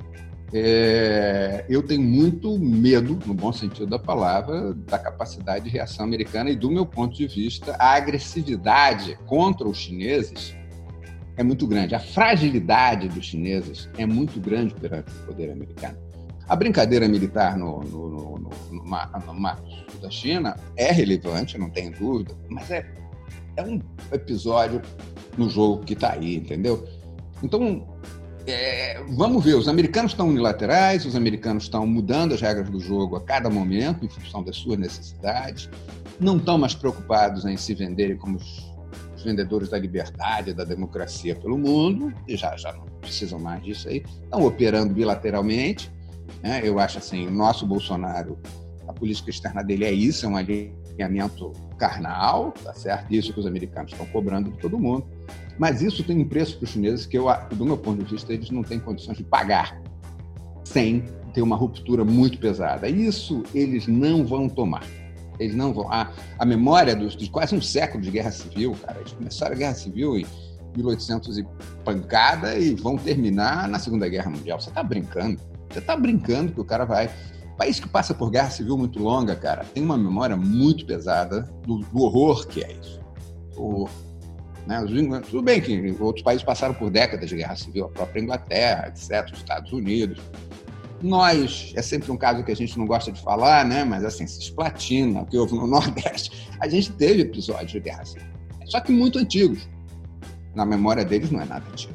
Eu tenho muito medo, no bom sentido da palavra, da capacidade de reação americana e, do meu ponto de vista, a agressividade contra os chineses é muito grande. A fragilidade dos chineses é muito grande perante o poder americano. A brincadeira militar no Mar do Sul da China é relevante, não tenho dúvida, mas é um episódio no jogo que está aí, entendeu? Então, vamos ver, os americanos estão unilaterais, os americanos estão mudando as regras do jogo a cada momento, em função das suas necessidades, não estão mais preocupados em se venderem como os vendedores da liberdade, da democracia pelo mundo, e já não precisam mais disso aí, estão operando bilateralmente, né? Eu acho assim, o nosso Bolsonaro, a política externa dele é isso, é um alinhamento carnal, tá certo? Isso que os americanos estão cobrando de todo mundo. Mas isso tem um preço para os chineses que, do meu ponto de vista, eles não têm condições de pagar sem ter uma ruptura muito pesada. Isso eles não vão tomar. Eles não vão. A memória de quase um século de guerra civil, cara, eles começaram a guerra civil em 1800 e pancada e vão terminar na Segunda Guerra Mundial. Você está brincando? Você está brincando que o cara vai... País que passa por guerra civil muito longa, cara, tem uma memória muito pesada do horror que é isso. Né? Tudo bem que outros países passaram por décadas de guerra civil, a própria Inglaterra, etc., os Estados Unidos. Nós, é sempre um caso que a gente não gosta de falar, né? Mas assim, Cisplatina, o que houve no Nordeste, a gente teve episódios de guerra civil, só que muito antigos. Na memória deles não é nada antigo.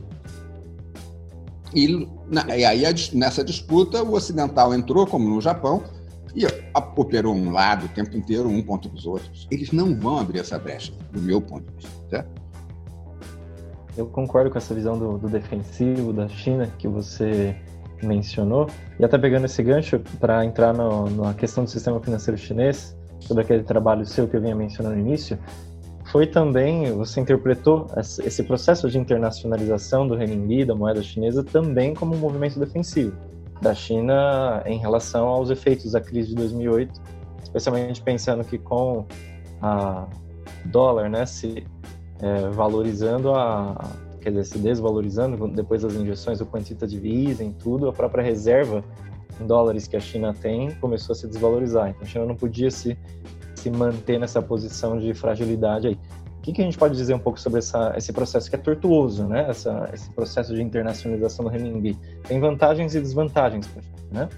E aí, nessa disputa, o ocidental entrou, como no Japão, e operou um lado o tempo inteiro, um contra os outros. Eles não vão abrir essa brecha, do meu ponto de vista, certo? Eu concordo com essa visão do defensivo da China que você mencionou, e até pegando esse gancho para entrar na questão do sistema financeiro chinês, sobre aquele trabalho seu que eu vinha mencionando no início, foi também, você interpretou esse processo de internacionalização do renminbi, da moeda chinesa, também como um movimento defensivo da China em relação aos efeitos da crise de 2008, especialmente pensando que com a dólar, né, se valorizando, quer dizer, se desvalorizando depois das injeções do quantitative easing, tudo, a própria reserva em dólares que a China tem começou a se desvalorizar. Então a China não podia se manter nessa posição de fragilidade aí. O que a gente pode dizer um pouco sobre esse processo que é tortuoso, né? Esse processo de internacionalização do renminbi? Tem vantagens e desvantagens, né?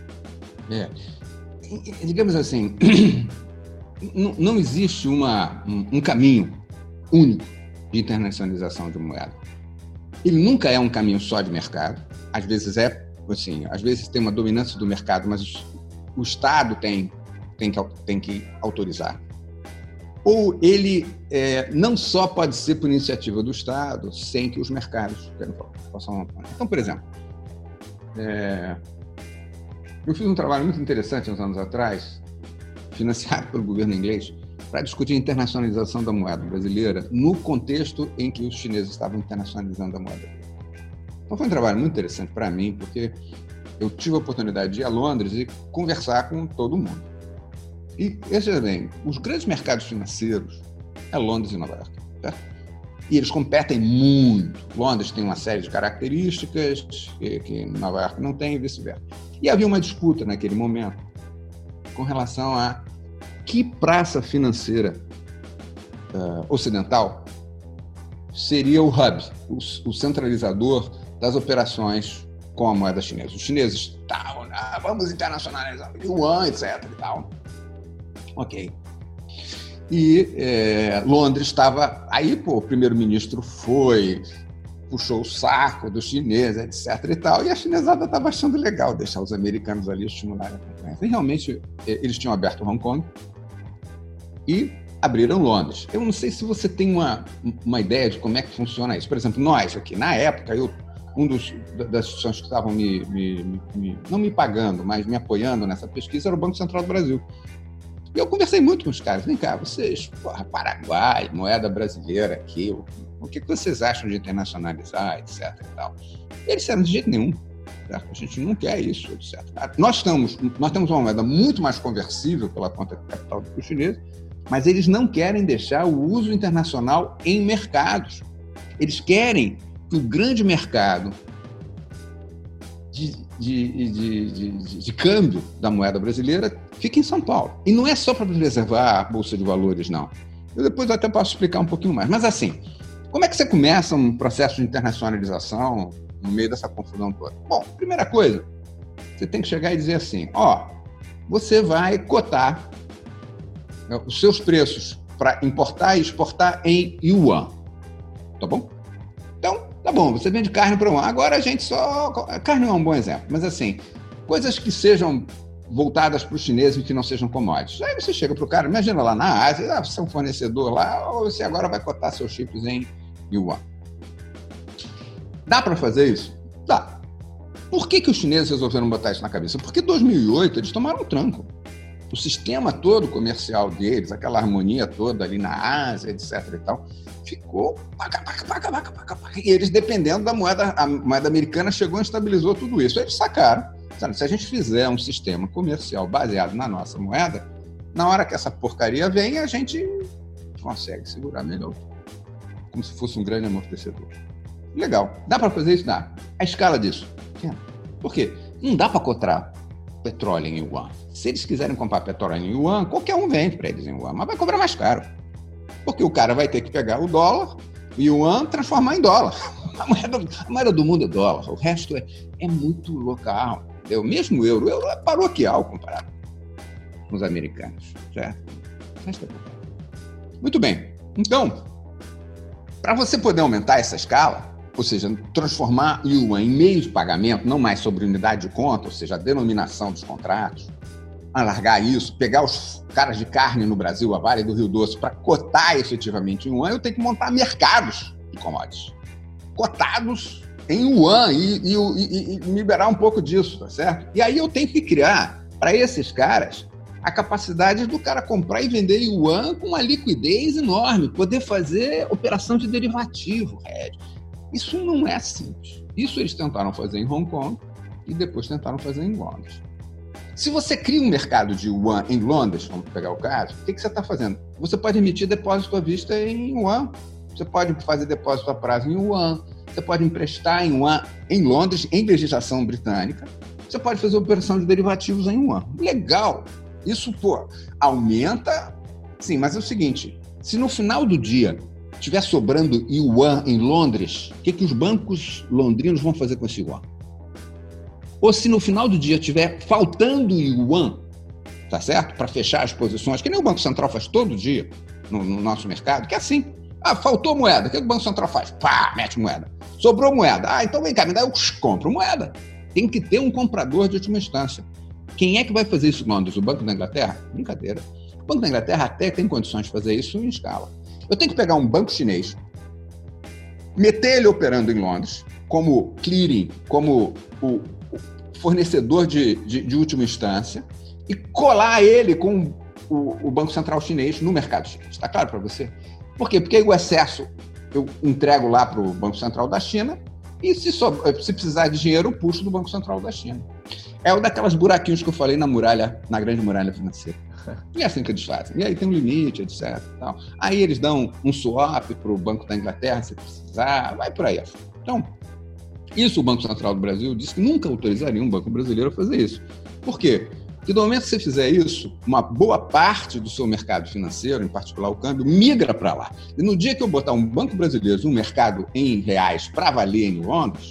Digamos assim, não existe um caminho único de internacionalização de moeda. Ele nunca é um caminho só de mercado. Às vezes às vezes tem uma dominância do mercado, mas o Estado tem que autorizar. Ou ele não só pode ser por iniciativa do Estado, sem que os mercados possam apoiar. Então, por exemplo, eu fiz um trabalho muito interessante uns anos atrás, financiado pelo governo inglês, para discutir a internacionalização da moeda brasileira no contexto em que os chineses estavam internacionalizando a moeda. Então foi um trabalho muito interessante para mim, porque eu tive a oportunidade de ir a Londres e conversar com todo mundo. E, veja bem, os grandes mercados financeiros é Londres e Nova York, certo? E eles competem muito. Londres tem uma série de características que Nova York não tem e vice-versa. E havia uma disputa naquele momento com relação a que praça financeira ocidental seria o hub, o centralizador das operações com a moeda chinesa. Os chineses vamos internacionalizar o yuan, etc. e tal. Ok. E Londres estava... Aí, o primeiro-ministro puxou o saco dos chineses, etc. e tal, e a chinesada estava achando legal deixar os americanos ali estimularem a concorrência. E realmente, eles tinham aberto Hong Kong e abriram Londres. Eu não sei se você tem uma ideia de como é que funciona isso. Por exemplo, nós aqui, na época, das instituições que estavam não me pagando, mas me apoiando nessa pesquisa era o Banco Central do Brasil. E eu conversei muito com os caras. Vem cá, vocês, Paraguai, moeda brasileira aqui, o que vocês acham de internacionalizar, etc. e tal? E eles disseram, de jeito nenhum. Certo? A gente não quer isso, etc. Nós temos uma moeda muito mais conversível pela conta de capital do que os chineses, mas eles não querem deixar o uso internacional em mercados. Eles querem que o grande mercado de câmbio da moeda brasileira fique em São Paulo. E não é só para preservar a Bolsa de Valores, não. Eu depois até posso explicar um pouquinho mais. Mas assim, como é que você começa um processo de internacionalização no meio dessa confusão toda? Bom, primeira coisa, você tem que chegar e dizer assim, você vai cotar os seus preços para importar e exportar em yuan, tá bom? Então, tá bom, você vende carne para yuan. Agora a gente só... Carne não é um bom exemplo, mas assim, coisas que sejam voltadas para os chineses e que não sejam commodities. Aí você chega para o cara, imagina lá na Ásia, você é um fornecedor lá, ou você agora vai cotar seus chips em yuan. Dá para fazer isso? Dá. Por que os chineses resolveram botar isso na cabeça? Porque em 2008 eles tomaram um tranco. O sistema todo comercial deles, aquela harmonia toda ali na Ásia, etc. e tal, ficou... E eles, dependendo da moeda, a moeda americana chegou e estabilizou tudo isso. Eles sacaram. Sabe, se a gente fizer um sistema comercial baseado na nossa moeda, na hora que essa porcaria vem, a gente consegue segurar melhor. Como se fosse um grande amortecedor. Legal. Dá para fazer isso? Dá. A escala disso. Por quê? Não dá para cotar petróleo em yuan. Se eles quiserem comprar petróleo em yuan, qualquer um vende para eles em yuan, mas vai cobrar mais caro. Porque o cara vai ter que pegar o dólar, o yuan, transformar em dólar. A moeda do mundo é dólar. O resto é muito local. Entendeu? Mesmo o euro é paroquial comparado com os americanos. Certo? O resto é local. Muito bem. Então, para você poder aumentar essa escala, ou seja, transformar yuan em meio de pagamento, não mais sobre unidade de conta, ou seja, a denominação dos contratos, alargar isso, pegar os caras de carne no Brasil, a Vale do Rio Doce, para cotar efetivamente em yuan, eu tenho que montar mercados de commodities. Cotados em yuan e liberar um pouco disso, tá certo? E aí eu tenho que criar, para esses caras, a capacidade do cara comprar e vender yuan com uma liquidez enorme, poder fazer operação de derivativo, Isso não é simples. Isso eles tentaram fazer em Hong Kong e depois tentaram fazer em Londres. Se você cria um mercado de yuan em Londres, vamos pegar o caso, o que você está fazendo? Você pode emitir depósito à vista em yuan, você pode fazer depósito a prazo em yuan, você pode emprestar em yuan em Londres, em legislação britânica, você pode fazer operação de derivativos em yuan. Legal! Isso, aumenta... Sim, mas é o seguinte, se no final do dia estiver sobrando yuan em Londres, o que os bancos londrinos vão fazer com esse yuan? Ou se no final do dia estiver faltando yuan, tá certo? Para fechar as posições, que nem o Banco Central faz todo dia no nosso mercado, que é assim. Faltou moeda, o que o Banco Central faz? Pá, mete moeda. Sobrou moeda. Então vem cá, me dá, eu compro moeda. Tem que ter um comprador de última instância. Quem é que vai fazer isso em Londres? O Banco da Inglaterra? Brincadeira. O Banco da Inglaterra até tem condições de fazer isso em escala. Eu tenho que pegar um banco chinês, meter ele operando em Londres, como clearing, como o fornecedor de última instância, e colar ele com o Banco Central chinês no mercado chinês. Está claro para você? Por quê? Porque o excesso eu entrego lá para o Banco Central da China e se precisar de dinheiro, eu puxo do Banco Central da China. É o daquelas buraquinhos que eu falei na grande muralha financeira. E é assim que eles fazem. E aí tem um limite, etc. Tal. Aí eles dão um swap para o Banco da Inglaterra, se precisar, vai por aí. Então, isso o Banco Central do Brasil disse que nunca autorizaria um banco brasileiro a fazer isso. Por quê? Porque no momento que você fizer isso, uma boa parte do seu mercado financeiro, em particular o câmbio, migra para lá. E no dia que eu botar um banco brasileiro, um mercado em reais para valer em Londres,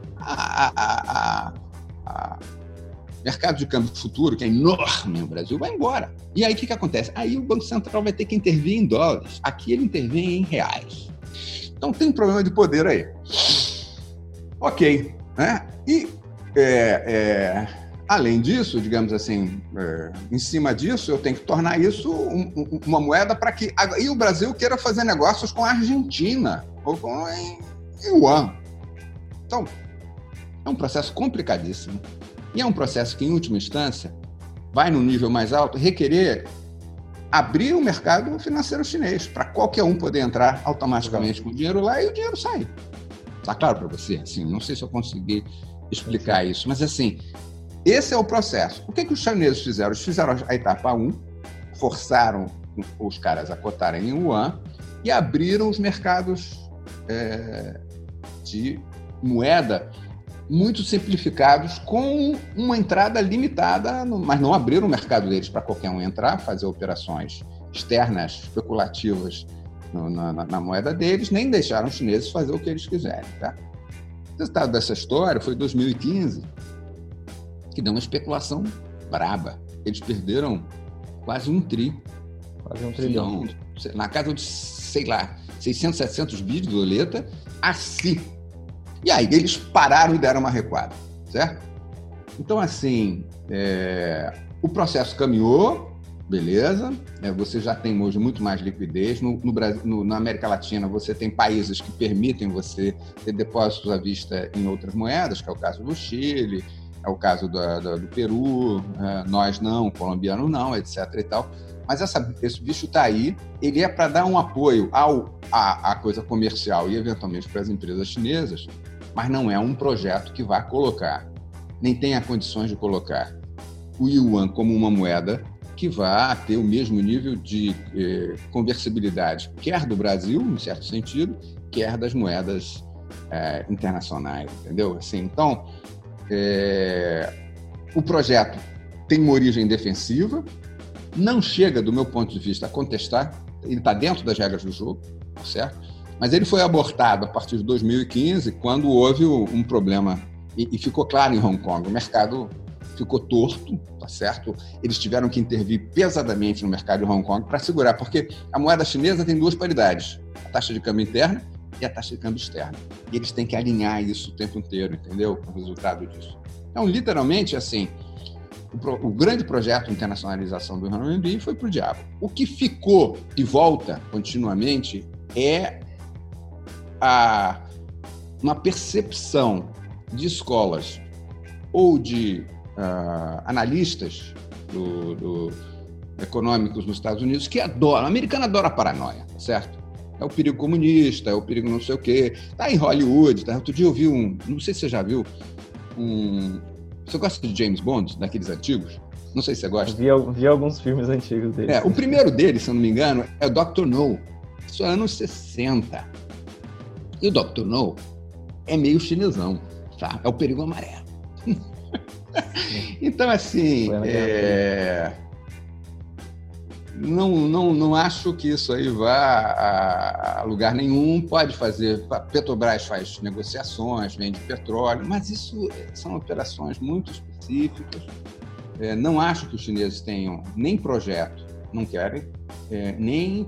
mercado de câmbio futuro, que é enorme no Brasil, vai embora. E aí o que acontece? Aí o Banco Central vai ter que intervir em dólares. Aqui ele intervém em reais. Então tem um problema de poder aí. Ok. Né? E, além disso, digamos assim, em cima disso, eu tenho que tornar isso uma moeda para que aí o Brasil queira fazer negócios com a Argentina ou com yuan. Então, é um processo complicadíssimo. E é um processo que, em última instância, vai no nível mais alto requerer abrir o mercado financeiro chinês para qualquer um poder entrar automaticamente com o dinheiro lá e o dinheiro sair. Está claro para você? Assim, não sei se eu consegui explicar isso. Mas, assim, esse é o processo. O que os chineses fizeram? Eles fizeram a etapa 1, forçaram os caras a cotarem em yuan e abriram os mercados de moeda muito simplificados, com uma entrada limitada, mas não abriram o mercado deles para qualquer um entrar, fazer operações externas, especulativas na moeda deles, nem deixaram os chineses fazer o que eles quiserem. Tá? O resultado dessa história foi 2015, que deu uma especulação braba. Eles perderam quase um trilhão. Na casa de, sei lá, 600, 700 bi de doleta, assim. E aí eles pararam e deram uma recuada, certo? Então, assim, o processo caminhou, beleza, você já tem hoje muito mais liquidez. No Brasil, na América Latina, você tem países que permitem você ter depósitos à vista em outras moedas, que é o caso do Chile, é o caso do Peru, nós não, o colombiano não, etc. e tal. Mas esse bicho está aí, ele é para dar um apoio à coisa comercial e, eventualmente, para as empresas chinesas, mas não é um projeto que vai colocar, nem tenha condições de colocar o yuan como uma moeda que vá ter o mesmo nível de conversibilidade, quer do Brasil, em certo sentido, quer das moedas internacionais, entendeu? Assim, então, o projeto tem uma origem defensiva, não chega, do meu ponto de vista, a contestar, ele está dentro das regras do jogo, certo? Mas ele foi abortado a partir de 2015, quando houve um problema, e ficou claro em Hong Kong, o mercado ficou torto, tá certo? Eles tiveram que intervir pesadamente no mercado de Hong Kong para segurar, porque a moeda chinesa tem duas paridades, a taxa de câmbio interna e a taxa de câmbio externa. E eles têm que alinhar isso o tempo inteiro, entendeu? O resultado disso. Então, literalmente, assim, o grande projeto de internacionalização do renminbi foi para o diabo. O que ficou e volta continuamente é uma percepção de escolas ou de analistas econômicos nos Estados Unidos que adoram. O americano adora a paranoia, certo? É o perigo comunista, é o perigo não sei o quê. Está em Hollywood. Tá? Outro dia eu vi não sei se você já viu, você gosta de James Bond, daqueles antigos? Não sei se você gosta. Vi alguns filmes antigos dele. O primeiro dele, se eu não me engano, é o Dr. No. Isso é anos 60. E o Dr. No é meio chinesão, tá? É o perigo amarelo. Então, assim, não acho que isso aí vá a lugar nenhum. Pode fazer, a Petrobras faz negociações, vende petróleo, mas isso são operações muito específicas. Não acho que os chineses tenham nem projeto, não querem, nem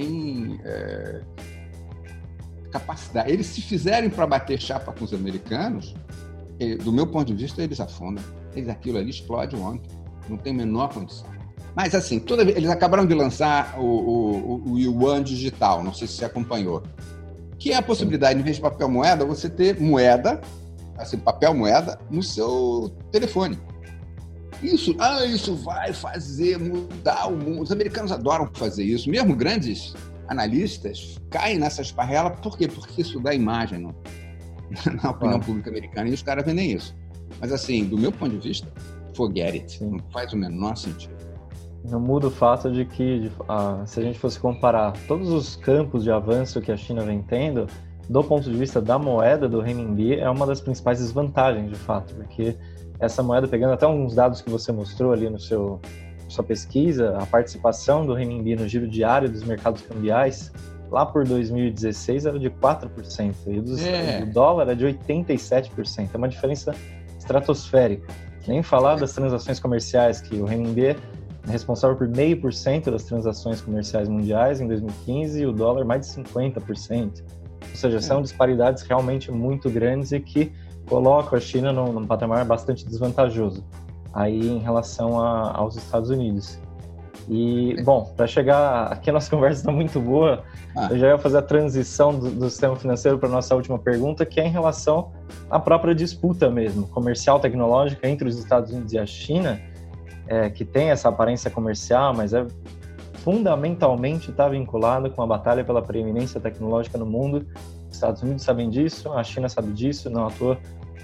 capacidade. Eles, se fizerem para bater chapa com os americanos, do meu ponto de vista, eles afundam. Aquilo ali explode ontem. Não tem a menor condição. Mas, assim, eles acabaram de lançar o yuan digital, não sei se você acompanhou, que é a possibilidade, em vez de papel moeda, você ter moeda, assim, papel moeda, no seu telefone. Isso vai fazer mudar o mundo. Os americanos adoram fazer isso. Mesmo grandes analistas caem nessa esparrela. Por quê? Porque isso dá imagem na opinião pública americana, e os caras vendem isso. Mas, assim, do meu ponto de vista, forget it. Sim. Não faz o menor sentido. Não muda o fato de que, se a gente fosse comparar todos os campos de avanço que a China vem tendo, do ponto de vista da moeda, do renminbi, é uma das principais desvantagens, de fato, porque essa moeda, pegando até alguns dados que você mostrou ali na sua pesquisa, a participação do renminbi no giro diário dos mercados cambiais, lá por 2016 era de 4%, e do dólar é de 87%, é uma diferença estratosférica. Nem falar das transações comerciais, que o renminbi é responsável por 0,5% das transações comerciais mundiais em 2015 e o dólar mais de 50%. Ou seja, são disparidades realmente muito grandes e que colocam a China num patamar bastante desvantajoso aí em relação aos Estados Unidos. E, bom, para chegar aqui, a nossa conversa está muito boa, eu já ia fazer a transição do sistema financeiro para a nossa última pergunta, que é em relação à própria disputa mesmo, comercial tecnológica entre os Estados Unidos e a China, que tem essa aparência comercial, mas fundamentalmente está vinculada com a batalha pela preeminência tecnológica no mundo. Os Estados Unidos sabem disso, a China sabe disso, não à toa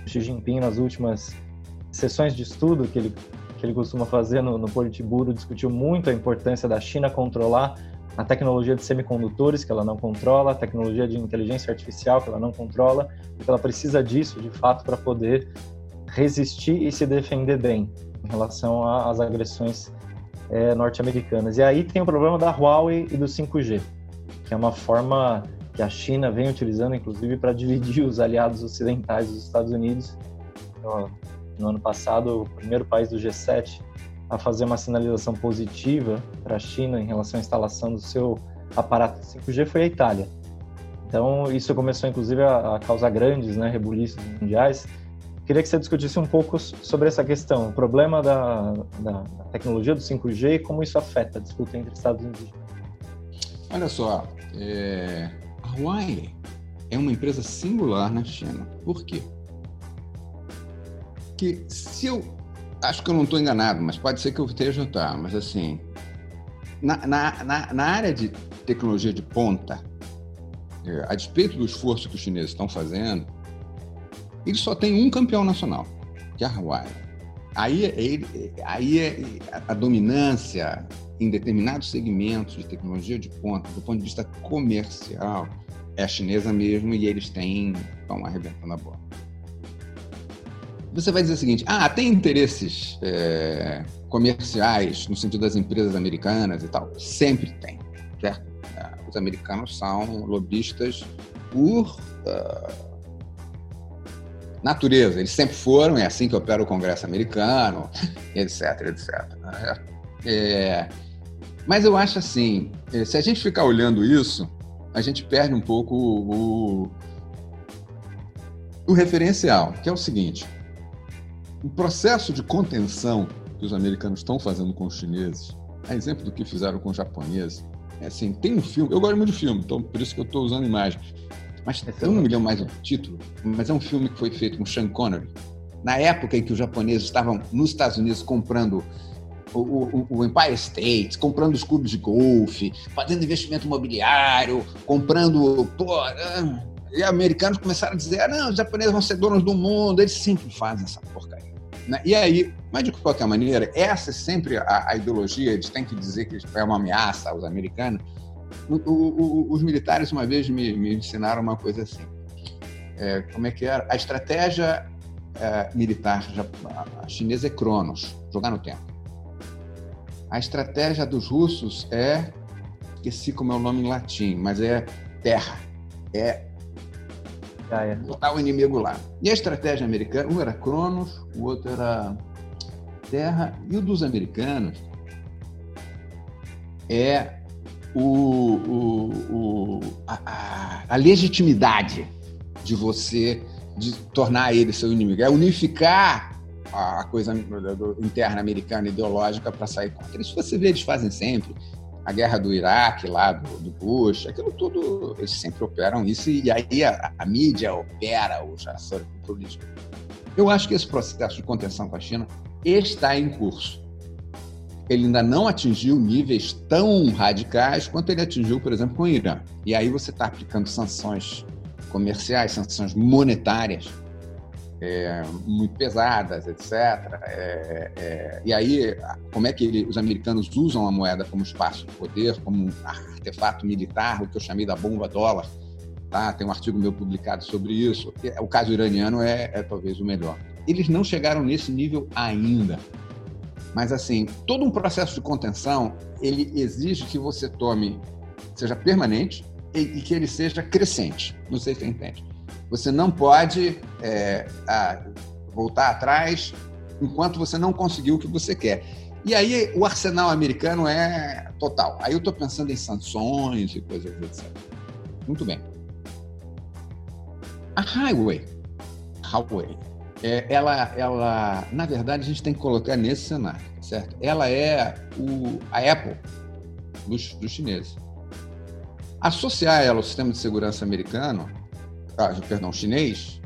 Xi Jinping, nas últimas sessões de estudo que ele costuma fazer no Politburo, discutiu muito a importância da China controlar a tecnologia de semicondutores, que ela não controla, a tecnologia de inteligência artificial, que ela não controla, porque ela precisa disso, de fato, para poder resistir e se defender bem em relação às agressões norte-americanas. E aí tem o problema da Huawei e do 5G, que é uma forma que a China vem utilizando, inclusive, para dividir os aliados ocidentais dos Estados Unidos. No ano passado, o primeiro país do G7 a fazer uma sinalização positiva para a China em relação à instalação do seu aparato 5G foi a Itália. Então, isso começou, inclusive, a causar grandes rebuliços mundiais. Queria que você discutisse um pouco sobre essa questão, o problema da tecnologia do 5G e como isso afeta a disputa entre Estados Unidos e China. Olha só, a Huawei é uma empresa singular na China. Por quê? Porque se eu... Acho que eu não estou enganado, mas pode ser que eu esteja, mas assim, na área de tecnologia de ponta, a despeito do esforço que os chineses estão fazendo, eles só têm um campeão nacional, que é a Huawei. Aí a dominância em determinados segmentos de tecnologia de ponta, do ponto de vista comercial, é a chinesa mesmo, e eles estão arrebentando a bola. Você vai dizer o seguinte, tem interesses comerciais no sentido das empresas americanas e tal? Sempre tem, certo? Os americanos são lobistas por natureza, eles sempre foram, é assim que opera o Congresso americano, etc, etc. Mas eu acho assim, se a gente ficar olhando isso, a gente perde um pouco o referencial, que é o seguinte: o processo de contenção que os americanos estão fazendo com os chineses, a exemplo do que fizeram com os japoneses, assim, tem um filme, eu gosto muito de filme, então por isso que eu estou usando imagem, mas eu não me lembro mais o título, mas é um filme que foi feito com Sean Connery, na época em que os japoneses estavam nos Estados Unidos comprando o Empire State, comprando os clubes de golfe, fazendo investimento imobiliário, comprando... E americanos começaram a dizer, não, os japoneses vão ser donos do mundo, eles sempre fazem essa porcaria. E aí, mas de qualquer maneira, essa é sempre a ideologia, eles têm que dizer que é uma ameaça aos americanos. Os militares, uma vez, me ensinaram uma coisa assim. Como é que era? A estratégia militar chinesa é Cronos, jogar no tempo. A estratégia dos russos esqueci como é o nome em latim, mas é terra. Botar o inimigo lá. E a estratégia americana, um era Cronos, o outro era terra, e o dos americanos é a legitimidade de você, de tornar ele seu inimigo. É unificar a coisa interna americana ideológica para sair contra. Isso você vê, eles fazem sempre. A guerra do Iraque, lá do Bush, aquilo tudo, eles sempre operam isso, e aí a mídia opera os ações políticos. Eu acho que esse processo de contenção com a China está em curso. Ele ainda não atingiu níveis tão radicais quanto ele atingiu, por exemplo, com o Irã. E aí você está aplicando sanções comerciais, sanções monetárias, muito pesadas, etc. E aí, como é que os americanos usam a moeda como espaço de poder, como um artefato militar, o que eu chamei da bomba dólar, tá? Tem um artigo meu publicado sobre isso. O caso iraniano é talvez o melhor. Eles não chegaram nesse nível ainda. Mas, assim, todo um processo de contenção, ele exige que você seja permanente e que ele seja crescente. Não sei se você entende. Você não pode voltar atrás enquanto você não conseguiu o que você quer. E aí o arsenal americano é total. Aí eu estou pensando em sanções e coisas etc. Muito bem. A Huawei, ela, na verdade, a gente tem que colocar nesse cenário, certo? Ela é a Apple dos chineses. Associar ela ao sistema de segurança americano, chinês,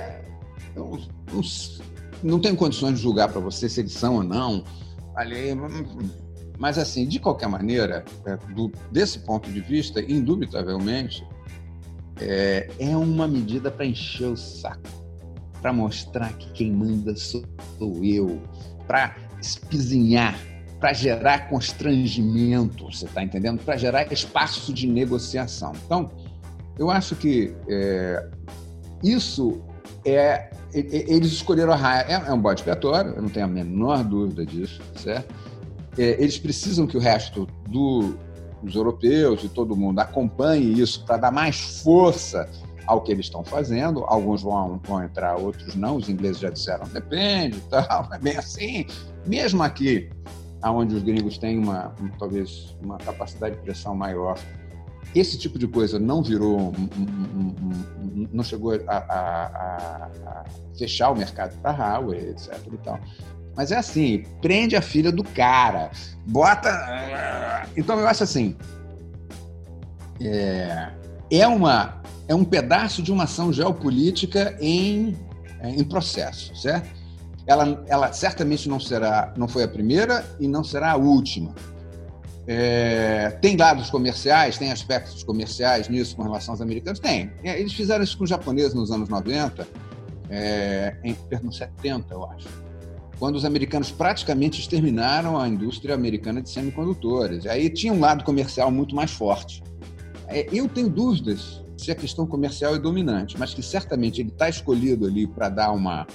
não tenho condições de julgar para você se eles são ou não, mas assim, de qualquer maneira, desse ponto de vista, indubitavelmente, é uma medida para encher o saco. para mostrar que quem manda sou eu, para espizinhar, para gerar constrangimento, você está entendendo? Para gerar espaço de negociação. Então, eu acho que isso eles escolheram a raia. É um bode expiatório, eu não tenho a menor dúvida disso, certo? Eles precisam que o resto dos europeus e todo mundo acompanhe isso para dar mais força ao que eles estão fazendo. Alguns vão entrar, outros não. Os ingleses já disseram, depende, tal, é bem assim. Mesmo aqui, onde os gringos têm talvez uma capacidade de pressão maior, esse tipo de coisa não virou, não chegou a fechar o mercado para Huawei, etc. E tal. Mas é assim, prende a filha do cara, bota... Então eu acho assim, é um pedaço de uma ação geopolítica em processo, certo? Ela certamente não foi a primeira e não será a última. Tem lados comerciais, tem aspectos comerciais nisso com relação aos americanos? Tem. Eles fizeram isso com os japoneses nos anos 90, nos 70, eu acho, quando os americanos praticamente exterminaram a indústria americana de semicondutores. Aí tinha um lado comercial muito mais forte. Eu tenho dúvidas se a questão comercial é dominante, mas que certamente ele está escolhido ali para dar uma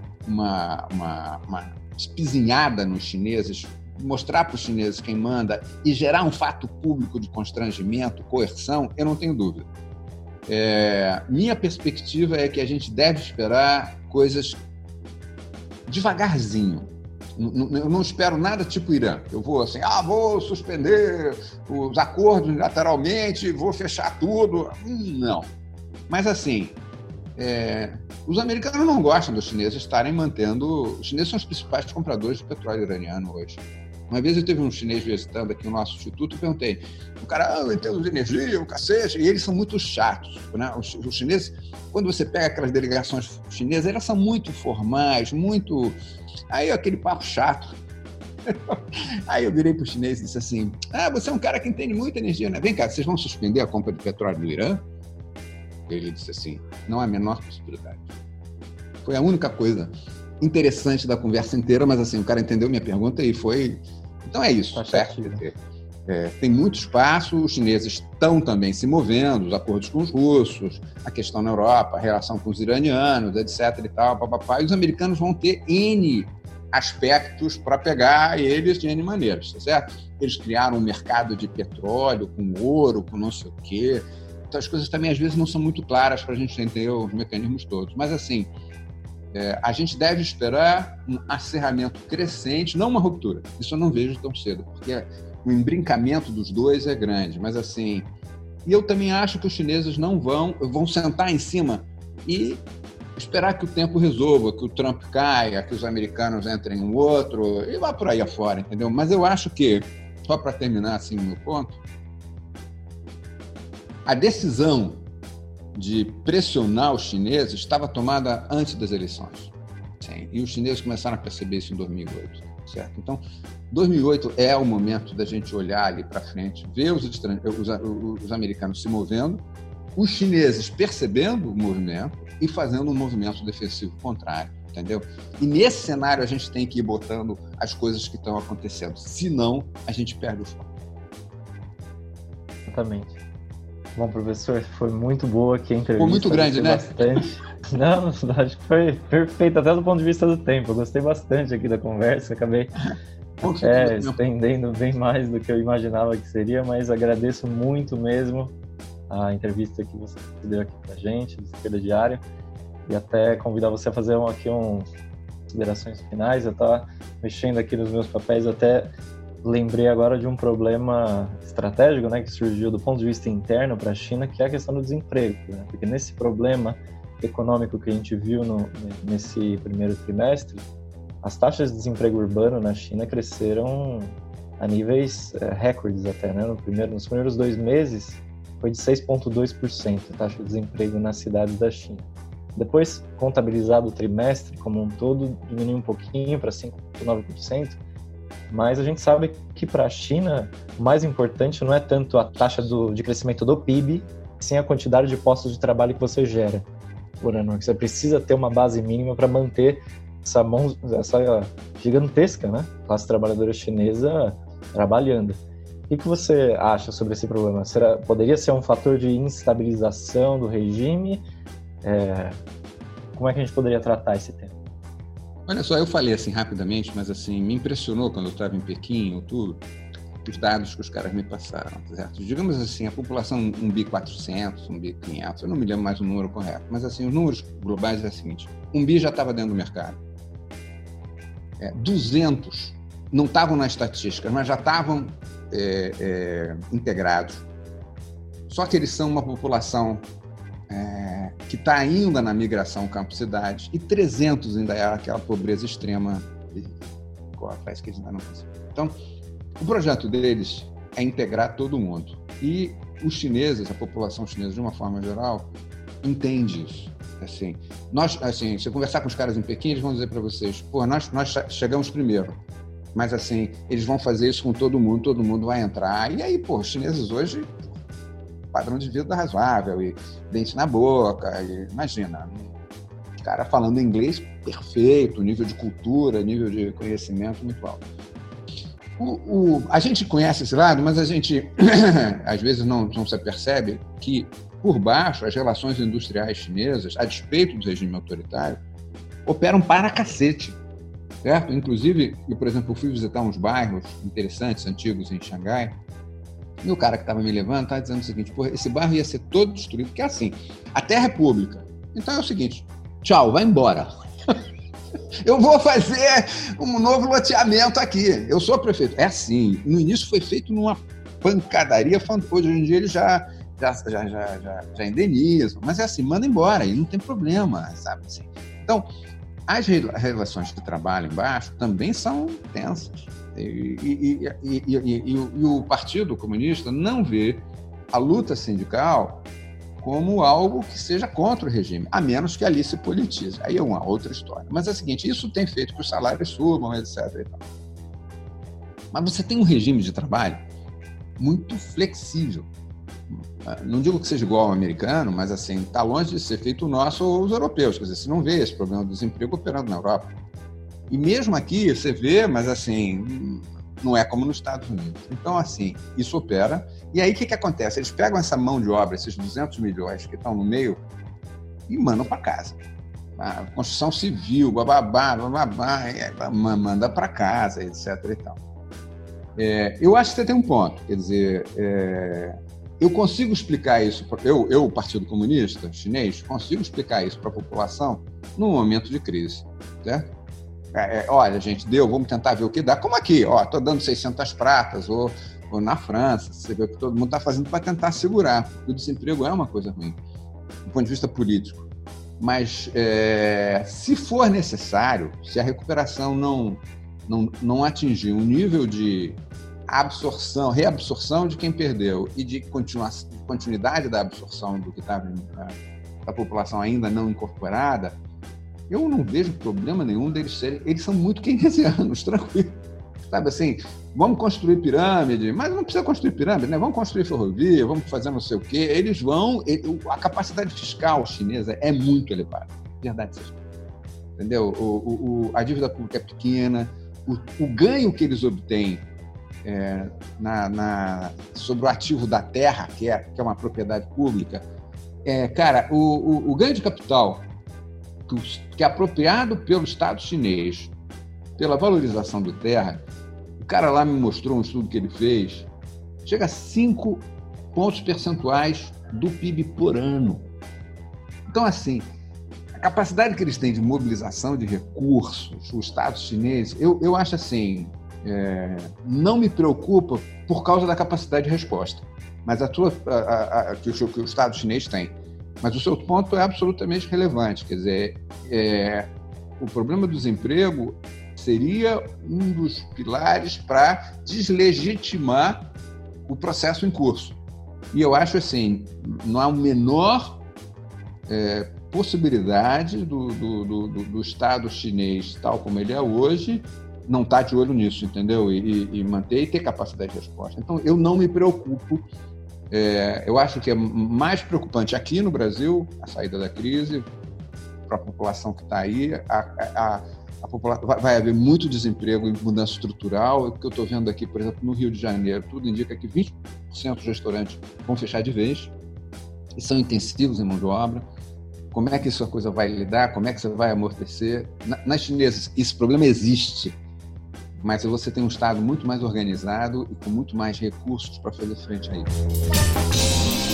espizinhada nos chineses, mostrar para os chineses quem manda e gerar um fato público de constrangimento, coerção, eu não tenho dúvida. Minha perspectiva é que a gente deve esperar coisas devagarzinho. Eu não espero nada tipo Irã. Eu vou assim, vou suspender os acordos unilateralmente, vou fechar tudo. Não. Mas assim, os americanos não gostam dos chineses estarem mantendo... Os chineses são os principais compradores de petróleo iraniano hoje. Uma vez eu teve um chinês visitando aqui no nosso instituto e perguntei, o cara, em termos de energia, o cacete, e eles são muito chatos, né? Os chineses, quando você pega aquelas delegações chinesas, elas são muito formais, muito... Aí aquele papo chato. Aí eu virei para o chinês e disse assim, você é um cara que entende muita energia, né? Vem cá, vocês vão suspender a compra de petróleo do Irã? Ele disse assim, não há a menor possibilidade. Foi a única coisa interessante da conversa inteira, mas assim, o cara entendeu minha pergunta e foi... Então é isso, certo? Tem muito espaço, os chineses estão também se movendo, os acordos com os russos, a questão na Europa, a relação com os iranianos, etc. e tal, papapá, e os americanos vão ter N aspectos para pegar eles de N maneiras, tá certo? Eles criaram um mercado de petróleo, com ouro, com não sei o quê. Então as coisas também às vezes não são muito claras para a gente entender os mecanismos todos. Mas assim, a gente deve esperar um acerramento crescente, não uma ruptura. Isso eu não vejo tão cedo, porque o embrincamento dos dois é grande. Mas assim, e eu também acho que os chineses não vão sentar em cima e esperar que o tempo resolva, que o Trump caia, que os americanos entrem em um outro, e vá por aí afora, entendeu? Mas eu acho que, só para terminar assim o meu ponto, a decisão de pressionar os chineses estava tomada antes das eleições. Sim, e os chineses começaram a perceber isso em 2008, certo? Então, 2008 é o momento da gente olhar ali para frente, ver os americanos se movendo, os chineses percebendo o movimento e fazendo um movimento defensivo contrário, entendeu? E nesse cenário a gente tem que ir botando as coisas que estão acontecendo, senão a gente perde o foco. Exatamente. Bom, professor, foi muito boa aqui a entrevista. Foi muito grande, né? Bastante. Não, acho que foi perfeito, até do ponto de vista do tempo. Eu gostei bastante aqui da conversa, acabei estendendo bem mais do que eu imaginava que seria, mas agradeço muito mesmo a entrevista que você deu aqui pra gente, do Esquerda Diária, e até convidar você a fazer considerações finais. Eu estava mexendo aqui nos meus papéis, até lembrei agora de um problema estratégico, né, que surgiu do ponto de vista interno para a China, que é a questão do desemprego, né? Porque nesse problema econômico que a gente viu nesse primeiro trimestre, as taxas de desemprego urbano na China cresceram a níveis recordes até, né? Nos primeiros 2 meses foi de 6,2% a taxa de desemprego nas cidades da China. Depois, contabilizado o trimestre como um todo, diminuiu um pouquinho para 5,9%, mas a gente sabe que para a China o mais importante não é tanto a taxa de crescimento do PIB, sim a quantidade de postos de trabalho que você gera. por ano. Você precisa ter uma base mínima para manter essa gigantesca, né, classe trabalhadora chinesa trabalhando. O que você acha sobre esse problema? Poderia ser um fator de instabilização do regime? Como é que a gente poderia tratar esse tema? Olha só, eu falei assim rapidamente, mas assim, me impressionou quando eu estava em Pequim, em outubro, os dados que os caras me passaram, certo? Digamos assim, a população 1.400, 1.500, eu não me lembro mais o número correto, mas assim, os números globais é o seguinte: 1 bi já estava dentro do mercado. 200 não estavam na estatística, mas já estavam integrados. Só que eles são uma população que está ainda na migração campo-cidade, e 300 ainda é aquela pobreza extrema parece que eles ainda não conseguem. Então, o projeto deles é integrar todo mundo. E os chineses, a população chinesa, de uma forma geral, entende isso. Assim, se eu conversar com os caras em Pequim, eles vão dizer para vocês, nós chegamos primeiro. Mas, assim, eles vão fazer isso com todo mundo vai entrar. E aí, os chineses hoje, padrão de vida razoável, e dente na boca, e, imagina, o cara falando inglês perfeito, nível de cultura, nível de conhecimento muito alto. A gente conhece esse lado, mas a gente, às vezes, não se percebe que, por baixo, as relações industriais chinesas, a despeito do regime autoritário, operam para cacete, certo? Inclusive, eu, por exemplo, fui visitar uns bairros interessantes, antigos, em Xangai, e o cara que estava me levando estava dizendo o seguinte: esse bairro ia ser todo destruído, porque é assim, a terra é pública. Então é o seguinte, tchau, vai embora. Eu vou fazer um novo loteamento aqui. Eu sou prefeito. É assim. No início foi feito numa pancadaria. Hoje em dia eles já indenizam. Mas é assim, manda embora. E não tem problema, sabe? Assim. Então, as relações de trabalho embaixo também são tensas. E o Partido Comunista não vê a luta sindical como algo que seja contra o regime, a menos que ali se politize. Aí é uma outra história. Mas é o seguinte, isso tem feito que os salários subam, etc. E tal. Mas você tem um regime de trabalho muito flexível. Não digo que seja igual ao americano, mas assim, está longe de ser feito o nosso ou os europeus. Quer dizer, você não vê esse problema do desemprego operando na Europa. E mesmo aqui você vê, mas assim, não é como nos Estados Unidos. Então, assim, isso opera. E aí, o que acontece? Eles pegam essa mão de obra, esses 200 milhões que estão no meio, e mandam para casa. A construção civil, manda para casa, etc. E tal. Eu acho que você tem um ponto. Quer dizer, eu consigo explicar isso, o Partido Comunista Chinês, consigo explicar isso para a população num momento de crise, certo? Olha, gente, vamos tentar ver o que dá. Como aqui, estou dando 600 pratas, ou na França, você vê o que todo mundo está fazendo para tentar segurar, porque o desemprego é uma coisa ruim, do ponto de vista político. Mas, se for necessário, se a recuperação não atingir um nível de reabsorção de quem perdeu e de continuidade da absorção do que estava da população ainda não incorporada, eu não vejo problema nenhum deles serem. Eles são muito keynesianos, tranquilo. Sabe assim, vamos construir pirâmide, mas não precisa construir pirâmide, né? Vamos construir ferrovia, vamos fazer não sei o quê. Eles vão. A capacidade fiscal chinesa é muito elevada. Verdade seja. Entendeu? A dívida pública é pequena, o ganho que eles obtêm sobre o ativo da terra, que é uma propriedade pública, cara, o ganho de capital que é apropriado pelo Estado chinês, pela valorização da terra, o cara lá me mostrou um estudo que ele fez, chega a 5 pontos percentuais do PIB por ano. Então, assim, a capacidade que eles têm de mobilização de recursos, o Estado chinês, eu acho assim, não me preocupa por causa da capacidade de resposta, mas que o Estado chinês tem. Mas o seu ponto é absolutamente relevante. Quer dizer, o problema do desemprego seria um dos pilares para deslegitimar o processo em curso. E eu acho assim, não há a menor possibilidade do Estado chinês, tal como ele é hoje, não estar de olho nisso, entendeu? E manter e ter capacidade de resposta. Então, eu não me preocupo. Eu acho que é mais preocupante aqui no Brasil, a saída da crise, para a população que está aí. Vai haver muito desemprego e mudança estrutural. O que eu estou vendo aqui, por exemplo, no Rio de Janeiro, tudo indica que 20% dos restaurantes vão fechar de vez e são intensivos em mão de obra. Como é que essa coisa vai lidar? Como é que você vai amortecer? Nas chinesas, esse problema existe, mas você tem um Estado muito mais organizado e com muito mais recursos para fazer frente a isso.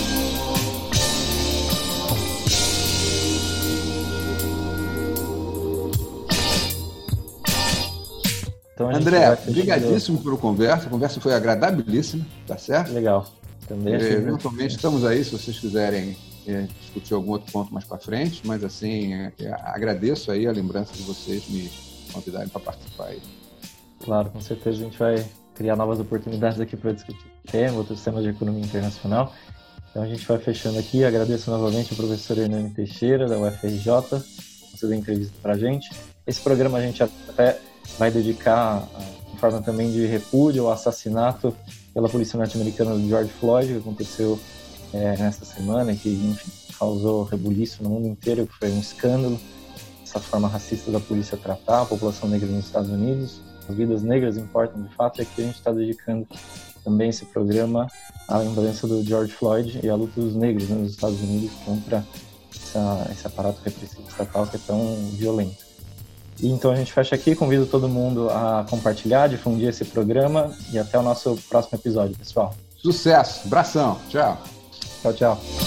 Então, André, obrigadíssimo pela conversa. A conversa foi agradabilíssima, tá certo? Legal. Também eventualmente estamos aí, se vocês quiserem discutir algum outro ponto mais para frente, mas assim, agradeço aí a lembrança de vocês me convidarem para participar aí. Claro, com certeza a gente vai criar novas oportunidades aqui para discutir outros temas de economia internacional. Então a gente vai fechando aqui. Agradeço novamente ao professor Hernani Teixeira, da UFRJ, por fazer a entrevista para a gente. Esse programa a gente até vai dedicar em forma também de repúdio ao assassinato pela polícia norte-americana do George Floyd, que aconteceu nesta semana e que, enfim, causou rebuliço no mundo inteiro, que foi um escândalo, essa forma racista da polícia tratar a população negra nos Estados Unidos. As vidas negras importam de fato, e aqui a gente está dedicando também esse programa à lembrança do George Floyd e à luta dos negros nos Estados Unidos contra esse aparato repressivo estatal que é tão violento. E então a gente fecha aqui, convido todo mundo a compartilhar, difundir esse programa e até o nosso próximo episódio, pessoal. Sucesso, abração, tchau. Tchau, tchau.